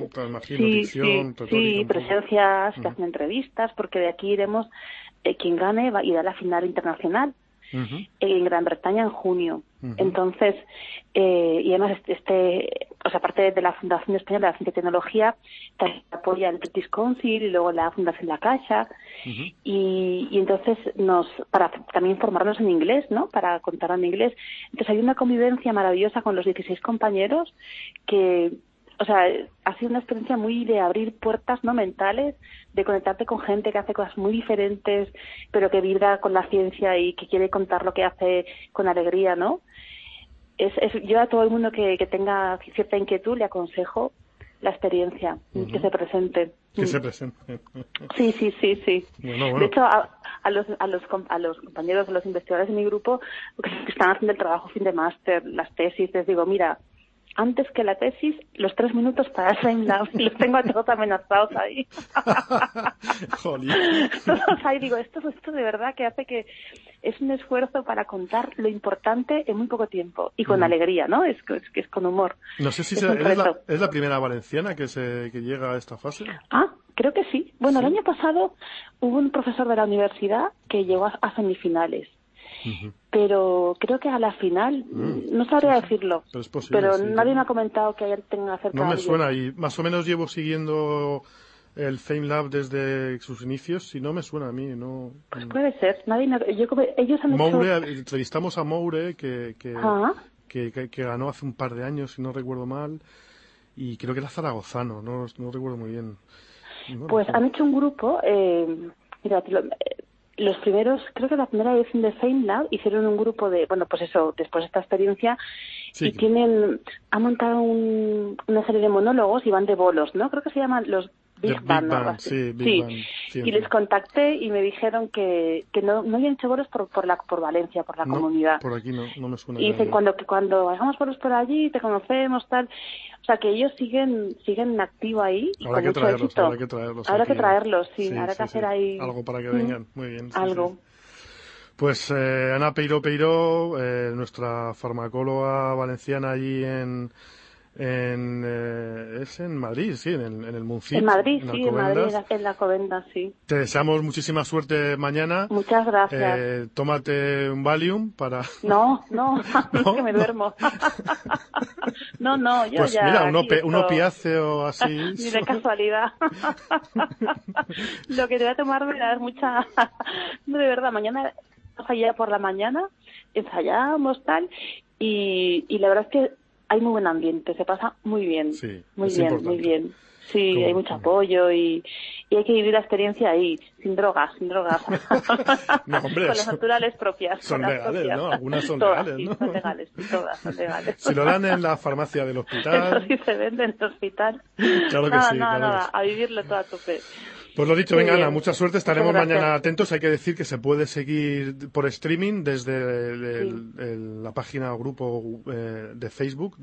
¿no? Presencias, que hacen entrevistas, porque de aquí iremos, quien gane va a ir a la final internacional en Gran Bretaña en junio. Entonces, y además aparte de la Fundación Española de la Ciencia y Tecnología, también apoya el British Council y luego la Fundación La Caixa, y entonces para también formarnos en inglés, ¿no? Para contar en inglés. Entonces hay una convivencia maravillosa con los 16 compañeros que, ha sido una experiencia muy de abrir puertas, ¿no? Mentales, de conectarte con gente que hace cosas muy diferentes, pero que vibra con la ciencia y que quiere contar lo que hace con alegría, ¿no? Yo a todo el mundo que tenga cierta inquietud le aconsejo la experiencia, que se presente. Que se presente. Sí. Bueno. De hecho, a los compañeros, a los investigadores de mi grupo que están haciendo el trabajo fin de máster, las tesis, les digo, mira, antes que la tesis, los 3 minutos para el FameLab, y los tengo a todos amenazados ahí. Todos ahí digo, esto de verdad que hace que es un esfuerzo para contar lo importante en muy poco tiempo y con alegría, ¿no? Es con humor. No sé si es la primera valenciana que llega a esta fase. Creo que sí. Bueno, el año pasado hubo un profesor de la universidad que llegó a semifinales. Pero creo que a la final, no sabría decirlo, pero es posible, pero nadie me ha comentado que tenga cerca. No me suena, y más o menos llevo siguiendo el FameLab desde sus inicios, si no me suena a mí, no. Pues puede ser, ellos han Moure, entrevistamos a Moure que ganó hace un par de años, si no recuerdo mal, y creo que era zaragozano, no recuerdo muy bien. Pues han hecho un grupo, los primeros, creo que la primera edición de FameLab hicieron un grupo de, después de esta experiencia, y han montado una serie de monólogos y van de bolos, ¿no? Creo que se llaman los Big Bang. Big Bang. Siempre. Y les contacté y me dijeron que no habían hecho bolos por Valencia, por la comunidad. Por aquí no me suena. Y dicen, cuando hagamos bolos por allí, te conocemos, tal. O sea, que ellos siguen en activo ahí y Habrá con mucho éxito. Habrá que traerlos. Habrá que aquí. traerlos, sí. Habrá que hacer ahí... Algo para que vengan. Muy bien. Algo. Sí. Pues Ana Peiró, nuestra farmacóloga valenciana allí es en Madrid, sí, en el Muncit. En Madrid, en sí, en Madrid, en la Alcobendas, sí. Te deseamos muchísima suerte mañana. Muchas gracias. Tómate un Valium para... No, que me duermo. No, yo pues ya... Pues mira, un opiáceo así... Ni de casualidad. Lo que te voy a tomar es mucha... No, de verdad, mañana, allá por la mañana, ensayamos tal, y la verdad es que hay muy buen ambiente, se pasa muy bien, sí, muy bien. Sí, hay mucho apoyo y hay que vivir la experiencia ahí, sin drogas. No, hombre, con las naturales propias. Son legales, ¿no? Algunas son todas, legales, sí, ¿no? son legales, sí, todas son legales. Si lo dan en la farmacia del hospital... Eso sí se vende en el hospital. Claro que sí. Nada, a vivirlo todo a tope. Pues lo dicho, venga Ana, mucha suerte, estaremos mañana atentos. Hay que decir que se puede seguir por streaming desde la página o grupo de Facebook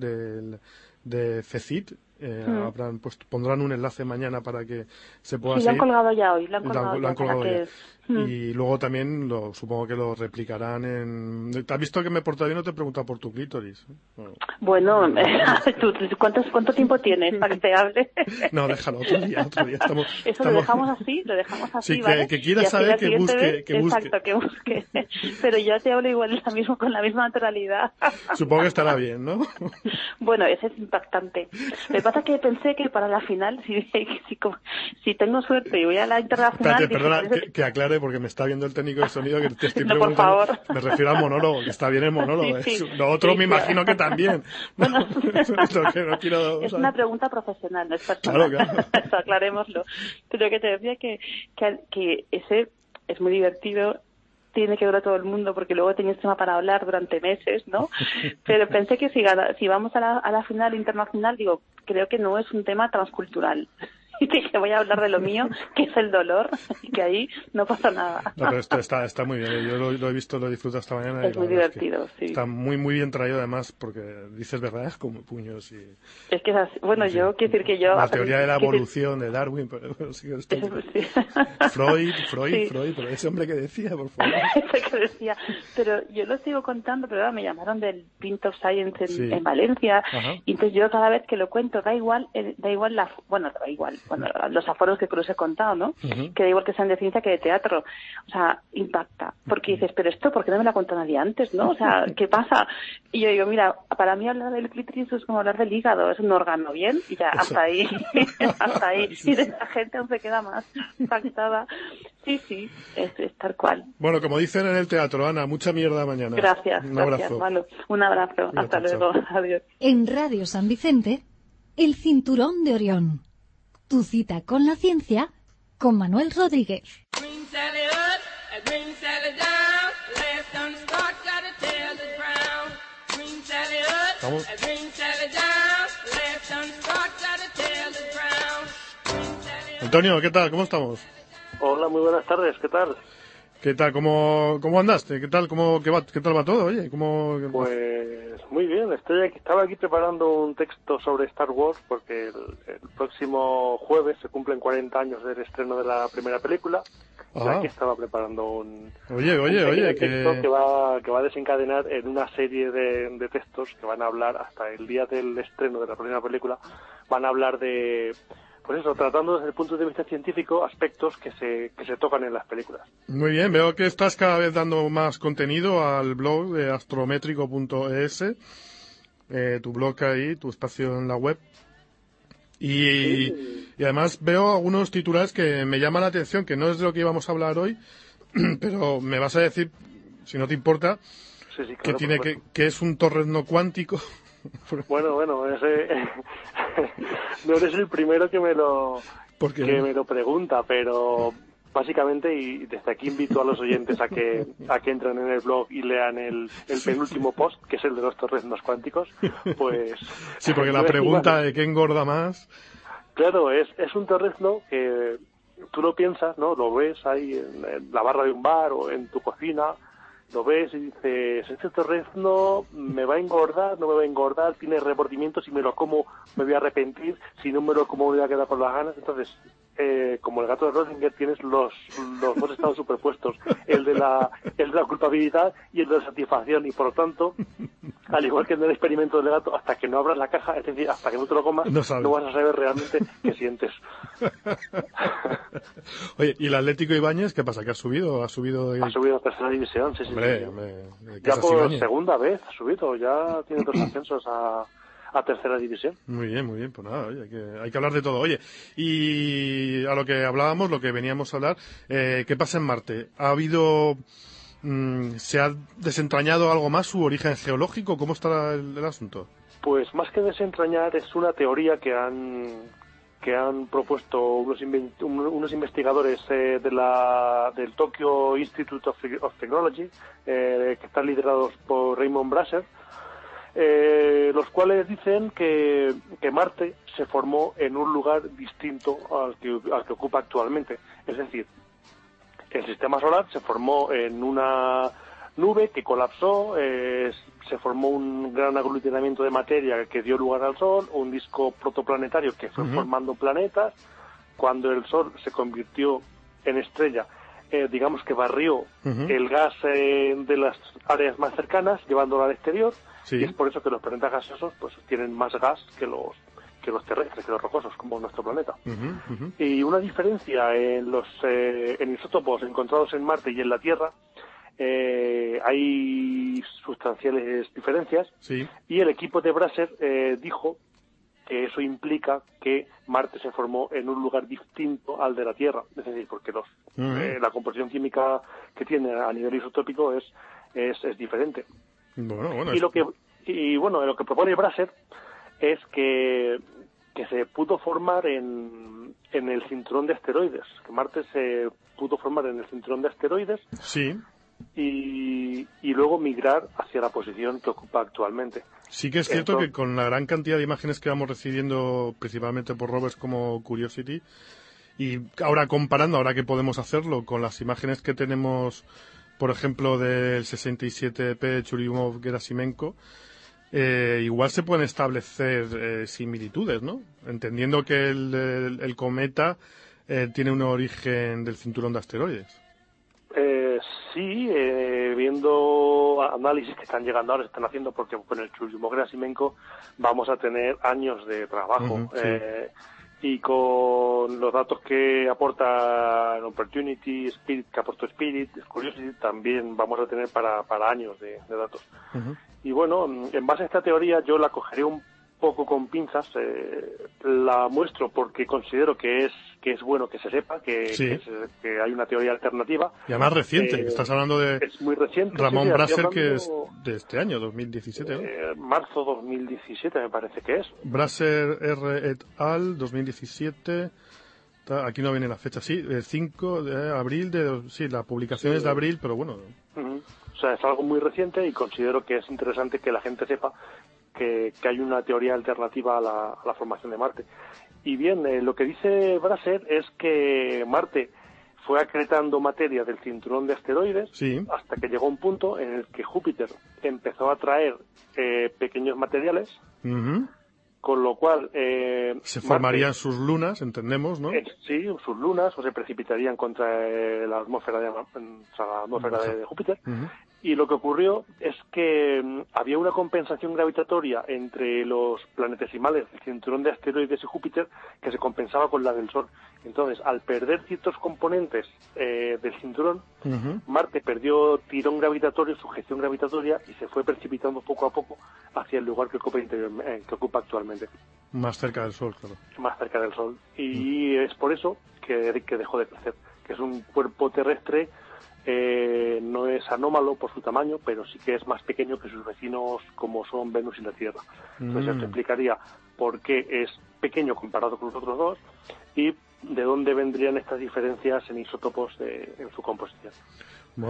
de FECIT. Pondrán un enlace mañana para que se pueda seguir. Sí, lo han colgado ya hoy, lo han colgado ya. Y luego también supongo que lo replicarán en... ¿Te has visto que me porto bien? No te he preguntado por tu clítoris. Bueno, ¿cuánto tiempo tienes para que te hable? No, déjalo, otro día. Lo dejamos así, sí, ¿vale? que quieras saber que busque. Exacto, que busque. Pero yo te hablo igual con la misma naturalidad. Supongo que estará bien, ¿no? Bueno, ese es impactante. Lo que pasa es que pensé que para la final, si tengo suerte y voy a la internacional... Espérate, perdona, que aclare, porque me está viendo el técnico de sonido que te estoy preguntando. Por favor. Me refiero al monólogo, que está bien el monólogo. Sí, lo otro me imagino que también. Bueno, no quiero, es una pregunta profesional, no es personal. Claro. Eso, aclarémoslo. Pero que te decía que ese es muy divertido, tiene que ver a todo el mundo, porque luego tenías tema para hablar durante meses, ¿no? Pero pensé que si vamos a la final internacional, creo que no es un tema transcultural. Y que voy a hablar de lo mío, que es el dolor, y que ahí no pasa nada. No, pero esto está muy bien. Yo lo he visto, lo he disfrutado esta mañana. Es muy divertido, sí. Está muy, muy bien traído, además, porque dices verdades como puños. Y... Es que es así. Bueno, sí. Yo quiero decir que yo... La teoría de la evolución de Darwin, pero sí que esto... Sí. Freud, pero ese hombre que decía, por favor. Ese que decía. Pero yo lo sigo contando, pero me llamaron del Pint of Science en Valencia. Ajá. Y entonces yo cada vez que lo cuento, da igual los aforos que os he contado, ¿no? Uh-huh. Que da igual que sean de ciencia que de teatro. O sea, impacta. Porque dices, pero esto, ¿por qué no me lo ha contado nadie antes, no? O sea, ¿qué pasa? Y yo digo, mira, para mí hablar del clítoris es como hablar del hígado, es un órgano, ¿bien? Y ya, hasta ahí. Y de la gente aún se queda más impactada. Sí, es tal cual. Bueno, como dicen en el teatro, Ana, mucha mierda mañana. Gracias. Un abrazo. Manu. Un abrazo. Cuídate, hasta luego. Chao. Adiós. En Radio San Vicente, el Cinturón de Orión. Tu cita con la ciencia, con Manuel Rodríguez. ¿Vamos? Antonio, ¿qué tal? ¿Cómo estamos? Hola, muy buenas tardes. ¿Qué tal? ¿Qué tal? ¿Cómo andaste? ¿Qué tal? ¿Qué tal va todo? Oye, Pues muy bien. Estaba aquí preparando un texto sobre Star Wars porque el próximo jueves se cumplen 40 años del estreno de la primera película. Y aquí estaba preparando un texto que va a desencadenar en una serie de textos que van a hablar hasta el día del estreno de la primera película. Van a hablar de... Pues eso, tratando desde el punto de vista científico aspectos que se tocan en las películas. Muy bien, veo que estás cada vez dando más contenido al blog de astrométrico.es, tu blog ahí, tu espacio en la web. Y además veo algunos titulares que me llaman la atención, que no es de lo que íbamos a hablar hoy, pero me vas a decir, si no te importa, claro, que es un torrezno cuántico. Bueno, ese no eres el primero que me lo pregunta, pero básicamente, y desde aquí invito a los oyentes a que entren en el blog y lean el penúltimo post, que es el de los torreznos cuánticos, pues... Sí, porque la pregunta de qué engorda más... Claro, es un torrezno que tú lo piensas, ¿no? Lo ves ahí en la barra de un bar o en tu cocina, lo ves y dices, este torrezno me va a engordar, no me va a engordar, tiene remordimientos, si me lo como me voy a arrepentir, si no me lo como me voy a quedar con las ganas. Entonces, como el gato de Schrödinger, tienes los dos estados superpuestos, el de la culpabilidad y el de la satisfacción, y por lo tanto, al igual que en el experimento del gato, hasta que no abras la caja, es decir, hasta que no te lo comas, no vas a saber realmente qué sientes. Oye, ¿y el Atlético Ibáñez qué pasa? ¿Que ha subido? Ha subido a tercera división, sí. Hombre, ya por segunda vez ha subido, ya tiene 2 ascensos a tercera división. Muy bien, pues nada, oye, hay que hablar de todo. Oye, y a lo que hablábamos, lo que veníamos a hablar, ¿qué pasa en Marte? ¿Ha habido, se ha desentrañado algo más su origen geológico? ¿Cómo está el asunto? Pues más que desentrañar, es una teoría que han propuesto unos investigadores del Tokyo Institute of Technology, que están liderados por Raymond Brasser, los cuales dicen que Marte se formó en un lugar distinto al que ocupa actualmente. Es decir, el sistema solar se formó en una nube que colapsó, se formó un gran aglutinamiento de materia que dio lugar al Sol, un disco protoplanetario que fue formando planetas. Cuando el Sol se convirtió en estrella, digamos que barrió el gas de las áreas más cercanas, llevándolo al exterior. Sí. Y es por eso que los planetas gaseosos pues tienen más gas que los terrestres, que los rocosos, como nuestro planeta. Y una diferencia en isótopos encontrados en Marte y en la Tierra, hay sustanciales diferencias. Sí. Y el equipo de Brasser dijo que eso implica que Marte se formó en un lugar distinto al de la Tierra, es decir, porque la composición química que tiene a nivel isotópico es diferente. Bueno, lo que propone Brasser es que se pudo formar en el cinturón de asteroides, que Marte se pudo formar en el cinturón de asteroides. Sí. Y luego migrar hacia la posición que ocupa actualmente. Sí que es cierto que con la gran cantidad de imágenes que vamos recibiendo, principalmente por rovers como Curiosity, y ahora que podemos hacerlo con las imágenes que tenemos, por ejemplo, del 67P Churyumov-Gerasimenko, igual se pueden establecer similitudes, ¿no? Entendiendo que el cometa tiene un origen del cinturón de asteroides. Sí, viendo análisis que están llegando ahora, se están haciendo, porque con el Churyumov-Gerasimenko vamos a tener años de trabajo. Sí. Y con los datos que aporta Opportunity, Spirit, que aportó Spirit, Curiosity, también vamos a tener para años de datos. Y bueno, en base a esta teoría yo la cogeré un poco con pinzas, la muestro porque considero que es bueno que se sepa que hay una teoría alternativa. Y además reciente, que estás hablando de es muy reciente, Ramón Brasser, que es de este año, 2017, ¿no? Marzo 2017 me parece que es. Brasser R. et al. 2017, aquí no viene la fecha, sí, el 5 de abril, la publicación es de abril, pero bueno. O sea, es algo muy reciente y considero que es interesante que la gente sepa que hay una teoría alternativa a la formación de Marte. Y bien, lo que dice Brasser es que Marte fue acretando materia del cinturón de asteroides hasta que llegó un punto en el que Júpiter empezó a traer pequeños materiales, con lo cual se formarían sus lunas, entendemos, ¿no? Sí, sus lunas, o se precipitarían contra la atmósfera de Júpiter. Y lo que ocurrió es que había una compensación gravitatoria entre los planetesimales del cinturón de asteroides y Júpiter que se compensaba con la del Sol. Entonces, al perder ciertos componentes del cinturón, Marte perdió tirón gravitatorio, sujeción gravitatoria, y se fue precipitando poco a poco hacia el lugar que ocupa actualmente. Más cerca del Sol, claro. Más cerca del Sol. Y es por eso que dejó de crecer, que es un cuerpo terrestre. No es anómalo por su tamaño, pero sí que es más pequeño que sus vecinos como son Venus y la Tierra. Entonces esto explicaría por qué es pequeño comparado con los otros dos y de dónde vendrían estas diferencias en isótopos en su composición.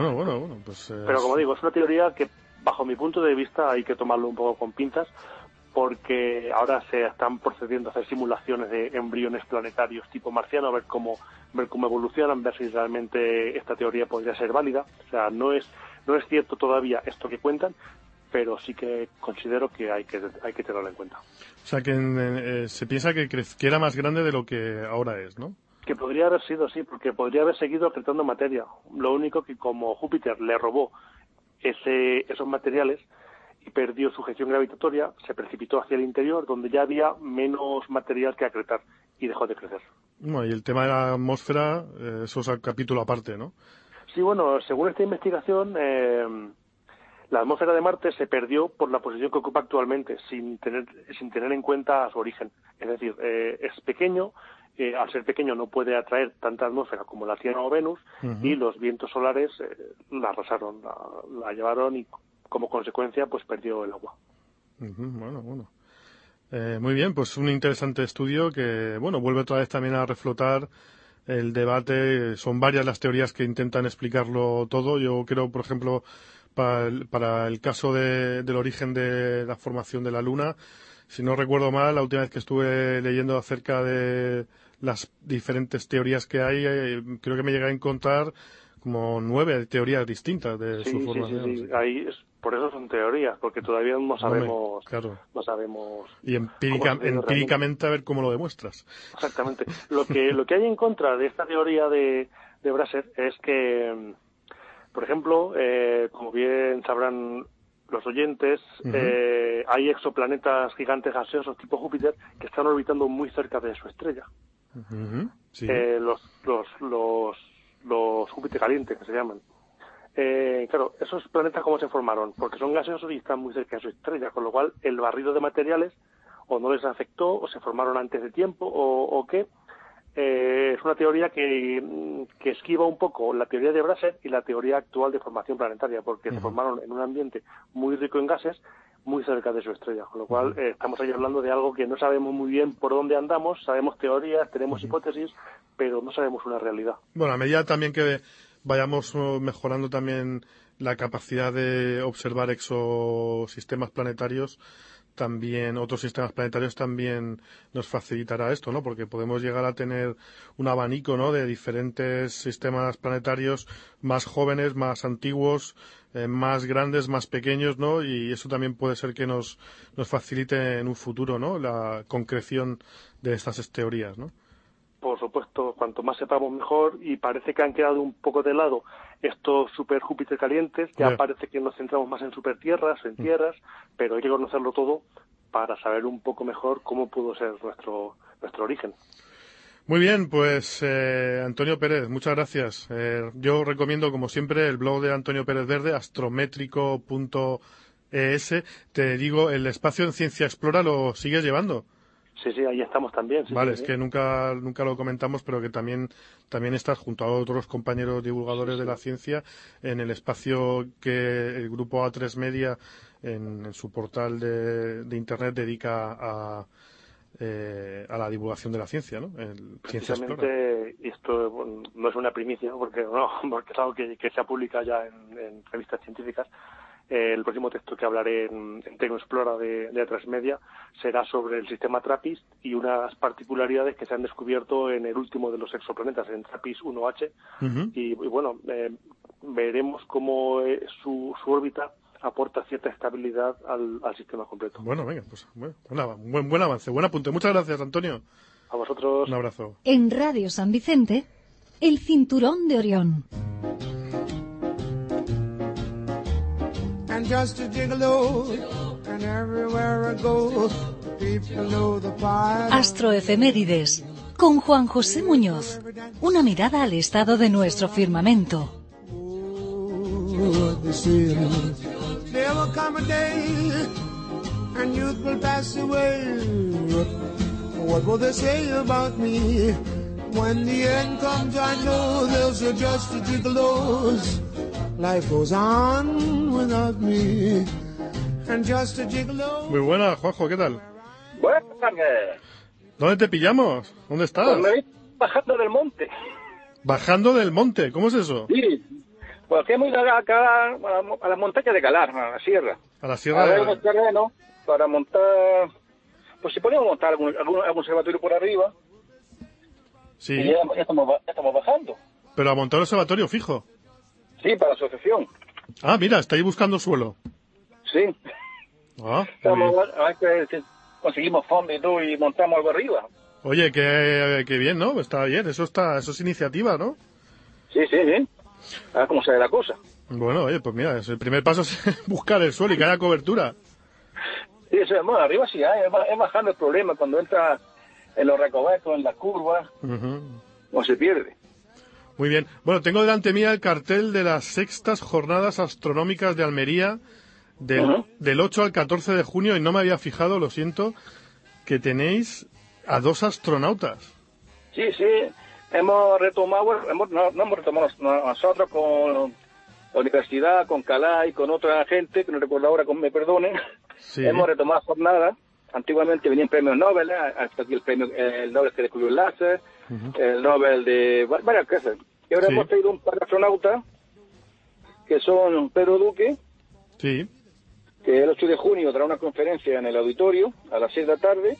Bueno, pues... Pero como digo, es una teoría que bajo mi punto de vista hay que tomarlo un poco con pinzas, porque ahora se están procediendo a hacer simulaciones de embriones planetarios tipo marciano, a ver cómo evolucionan, ver si realmente esta teoría podría ser válida. O sea, no es cierto todavía esto que cuentan, pero sí que considero que hay que tenerlo en cuenta. O sea, que se piensa que era más grande de lo que ahora es, ¿no? Que podría haber sido, sí, porque podría haber seguido acretando materia. Lo único que como Júpiter le robó esos materiales y perdió sujeción gravitatoria, se precipitó hacia el interior, donde ya había menos material que acretar, y dejó de crecer. Bueno, y el tema de la atmósfera, eso es un capítulo aparte, ¿no? Sí, bueno, según esta investigación, la atmósfera de Marte se perdió por la posición que ocupa actualmente, sin tener en cuenta su origen. Es decir, es pequeño, al ser pequeño no puede atraer tanta atmósfera como la Tierra o Venus, y los vientos solares la arrasaron, la llevaron, y como consecuencia pues perdió el agua. Bueno. Muy bien, pues un interesante estudio que, bueno, vuelve otra vez también a reflotar el debate. Son varias las teorías que intentan explicarlo todo. Yo creo, por ejemplo, para el caso del origen de la formación de la Luna, si no recuerdo mal, la última vez que estuve leyendo acerca de las diferentes teorías que hay, creo que me llegué a encontrar como 9 teorías distintas de su formación. Sí. Ahí por eso son teorías, porque todavía no sabemos. Claro. No sabemos. Y empíricamente a ver cómo lo demuestras. Exactamente. Lo que hay en contra de esta teoría de Brasser es que, por ejemplo, como bien sabrán los oyentes, hay exoplanetas gigantes gaseosos tipo Júpiter que están orbitando muy cerca de su estrella. Sí. Los Júpiter calientes, que se llaman. Claro, esos planetas, ¿cómo se formaron? Porque son gaseosos y están muy cerca de su estrella, con lo cual el barrido de materiales o no les afectó, o se formaron antes de tiempo, o qué. Es una teoría que esquiva un poco la teoría de Brasser y la teoría actual de formación planetaria, porque se formaron en un ambiente muy rico en gases, muy cerca de su estrella, con lo cual estamos ahí hablando de algo que no sabemos muy bien por dónde andamos, sabemos teorías, tenemos hipótesis, pero no sabemos una realidad. Bueno, a medida también que vayamos mejorando también la capacidad de observar exosistemas planetarios, también otros sistemas planetarios también nos facilitará esto, ¿no? Porque podemos llegar a tener un abanico, ¿no?, de diferentes sistemas planetarios más jóvenes, más antiguos, más grandes, más pequeños, ¿no? Y eso también puede ser que nos facilite en un futuro, ¿no?, la concreción de estas teorías, ¿no? Por supuesto, cuanto más sepamos mejor, y parece que han quedado un poco de lado estos super Júpiter calientes, ya parece que nos centramos más en supertierras, en tierras, pero hay que conocerlo todo para saber un poco mejor cómo pudo ser nuestro origen. Muy bien, pues Antonio Pérez, muchas gracias. Yo recomiendo, como siempre, el blog de Antonio Pérez Verde, astrométrico.es. Te digo, el espacio en Ciencia Explora lo sigues llevando. Sí, ahí estamos también. Vale, es que nunca lo comentamos, pero que también estás junto a otros compañeros divulgadores de la ciencia en el espacio que el grupo A3 Media en su portal de internet dedica a la divulgación de la ciencia, ¿no? Precisamente, y esto no es una primicia, porque es algo que se ha publicado ya en revistas científicas. El próximo texto que hablaré en Tecnoexplora de A3 Media será sobre el sistema TRAPPIST y unas particularidades que se han descubierto en el último de los exoplanetas, en TRAPPIST-1H. Y bueno, veremos cómo su órbita aporta cierta estabilidad al sistema completo. Bueno, venga, pues buen avance, buen apunte. Muchas gracias, Antonio. A vosotros. Un abrazo. En Radio San Vicente, el cinturón de Orión. Astroefemérides con Juan José Muñoz. Una mirada al estado de nuestro firmamento. Life goes on without me, and just a gigolo. Muy buena, Juanjo, ¿qué tal? Buenas tardes. ¿Dónde te pillamos? ¿Dónde estás? Pues me voy bajando del monte. ¿Bajando del monte? ¿Cómo es eso? Sí, pues que hemos ido a la montaña de Calar, a la sierra. A la sierra. A ver unos terrenos para montar, pues si podemos montar algún observatorio por arriba, Sí. y ya estamos bajando. Pero a montar un observatorio fijo. Sí, para la asociación. Ah, mira, está ahí buscando suelo. Sí. Ah, muy Estamos, bien. a ver si conseguimos fondos y todo y montamos algo arriba. Oye, qué bien, ¿no? Está bien, eso es iniciativa, ¿no? Sí. A ver cómo sale la cosa. Bueno, oye, pues mira, el primer paso es buscar el suelo y que haya cobertura. Sí, eso es, bueno, arriba sí hay, es bajando el problema cuando entra en los recovecos, en las curvas, no se pierde. Muy bien. Bueno, tengo delante mía el cartel de las sextas jornadas astronómicas de Almería del 8 al 14 de junio y no me había fijado, lo siento, que tenéis a 2 astronautas. Sí, hemos retomado, no hemos retomado nosotros con la universidad, con Calais, con otra gente, que no recuerdo ahora, me perdonen. Sí. Hemos retomado jornadas. Antiguamente venían premios Nobel, hasta aquí el Nobel que descubrió el láser, el Nobel de varias cosas. Y ahora hemos traído un par de astronautas, que son Pedro Duque, Sí. que el 8 de junio dará una conferencia en el auditorio a las 6 de la tarde,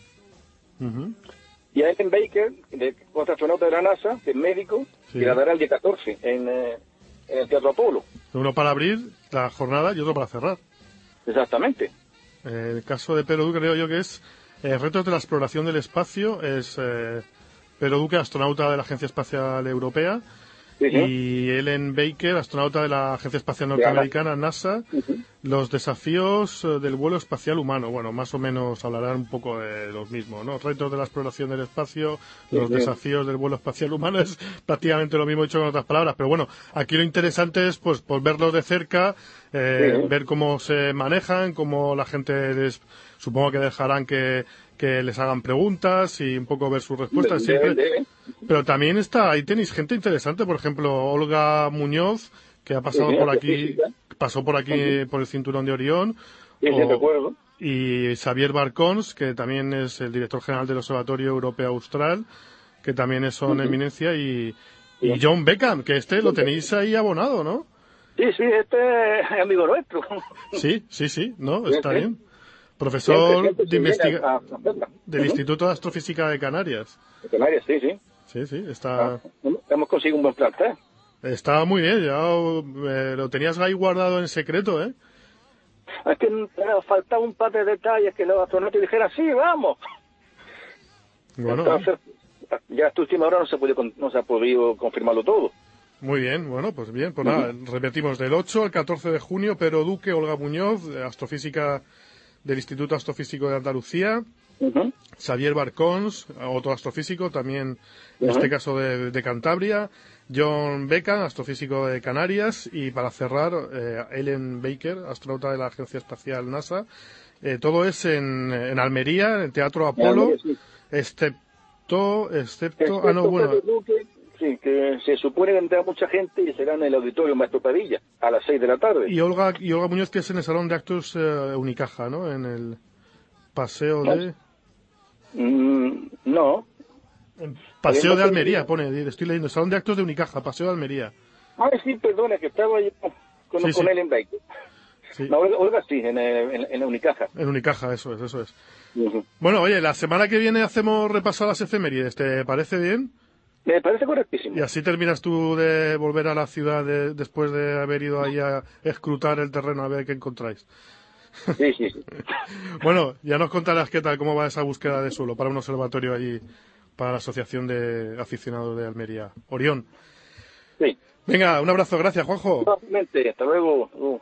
y a Ellen Baker, otro astronauta de la NASA, que es médico, Sí. que la dará el día 14 en el Teatro Apolo. Uno para abrir la jornada y otro para cerrar. Exactamente. El caso de Pedro Duque creo yo que es Retos de la exploración del espacio. Es Pedro Duque, astronauta de la Agencia Espacial Europea, y Ellen Baker, astronauta de la Agencia Espacial Norteamericana, NASA, los desafíos del vuelo espacial humano. Bueno, más o menos hablarán un poco de los mismos, ¿no? Retos de la exploración del espacio, los desafíos del vuelo espacial humano, es prácticamente lo mismo dicho con otras palabras, pero bueno, aquí lo interesante es pues verlos de cerca, ver cómo se manejan, cómo la gente supongo que dejarán que les hagan preguntas y un poco ver sus respuestas siempre. Pero también ahí tenéis gente interesante, por ejemplo, Olga Muñoz, que ha pasado por aquí, pasó por aquí por el cinturón de Orión. Recuerdo. Y Xavier Barcons, que también es el director general del Observatorio Europeo Austral, que también es una eminencia, y John Beckham, que lo tenéis ahí abonado, ¿no? Sí, este es amigo nuestro. Sí, ¿no? Está bien. Profesor del Instituto de Astrofísica de Canarias. De Canarias, sí. Sí, está... Hemos conseguido un buen plantel. Está muy bien, ya lo tenías ahí guardado en secreto, ¿eh? Es que faltaba un par de detalles que los astronautas dijeran, sí, vamos. Bueno, entonces, ya esta última hora no se ha podido confirmarlo todo. Muy bien, bueno, pues bien, pues nada, repetimos, del 8 al 14 de junio, Pedro Duque, Olga Muñoz, astrofísica del Instituto Astrofísico de Andalucía, Xavier Barcons, otro astrofísico, también en este caso de Cantabria, John Beckham, astrofísico de Canarias, y para cerrar, Ellen Baker, astronauta de la Agencia Espacial NASA. Todo es en Almería, en el Teatro Apolo, excepto sí, que se supone que entra mucha gente y será en el auditorio Maestro Padilla a las 6 de la tarde. Y Olga Muñoz, que es en el Salón de Actos Unicaja, ¿no? En el Paseo de... No. Paseo de Almería, estoy leyendo, Salón de Actos de Unicaja, Paseo de Almería. Sí, perdona, que estaba yo con Ellen Baker. Sí. No, Olga sí, en la Unicaja. En Unicaja, eso es. Bueno, oye, la semana que viene hacemos repaso a las efemérides, ¿te parece bien? Me parece correctísimo. Y así terminas tú de volver a la ciudad después de haber ido ahí a escrutar el terreno a ver qué encontráis. Sí. Bueno, ya nos contarás cómo va esa búsqueda de suelo para un observatorio allí, para la Asociación de Aficionados de Almería, Orión. Sí. Venga, un abrazo, gracias, Juanjo. Igualmente, hasta luego.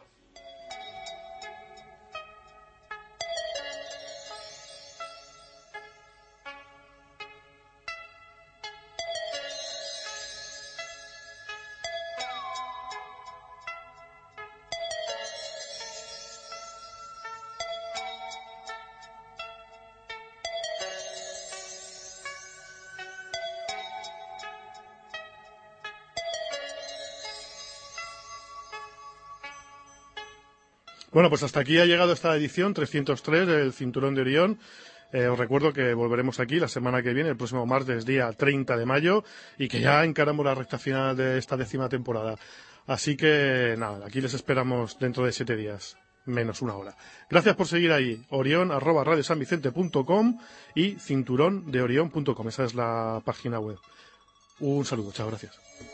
Bueno, pues hasta aquí ha llegado esta edición 303 del Cinturón de Orión. Os recuerdo que volveremos aquí la semana que viene, el próximo martes, día 30 de mayo, y que ya encaramos la recta final de esta 10ª temporada. Así que, nada, aquí les esperamos dentro de 7 días. menos una hora. Gracias por seguir ahí. Orión@radiosanvicente.com y cinturondeorión.com. Esa es la página web. Un saludo. Chao, gracias.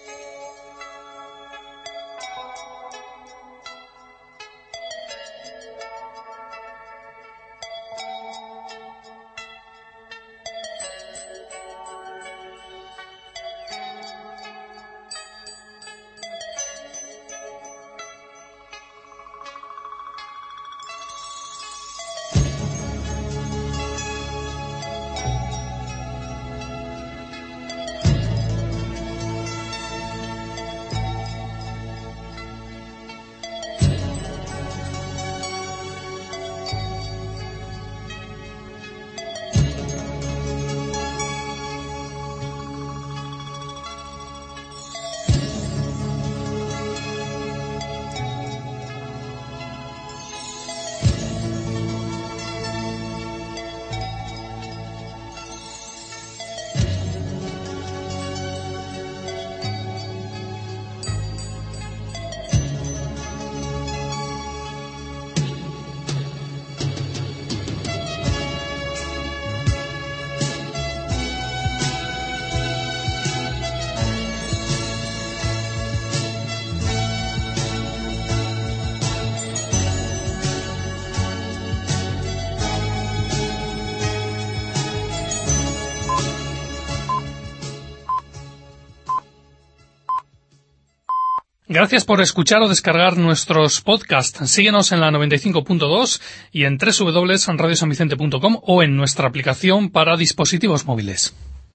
Gracias por escuchar o descargar nuestros podcasts. Síguenos en la 95.2 y en www.radiosanvicente.com o en nuestra aplicación para dispositivos móviles.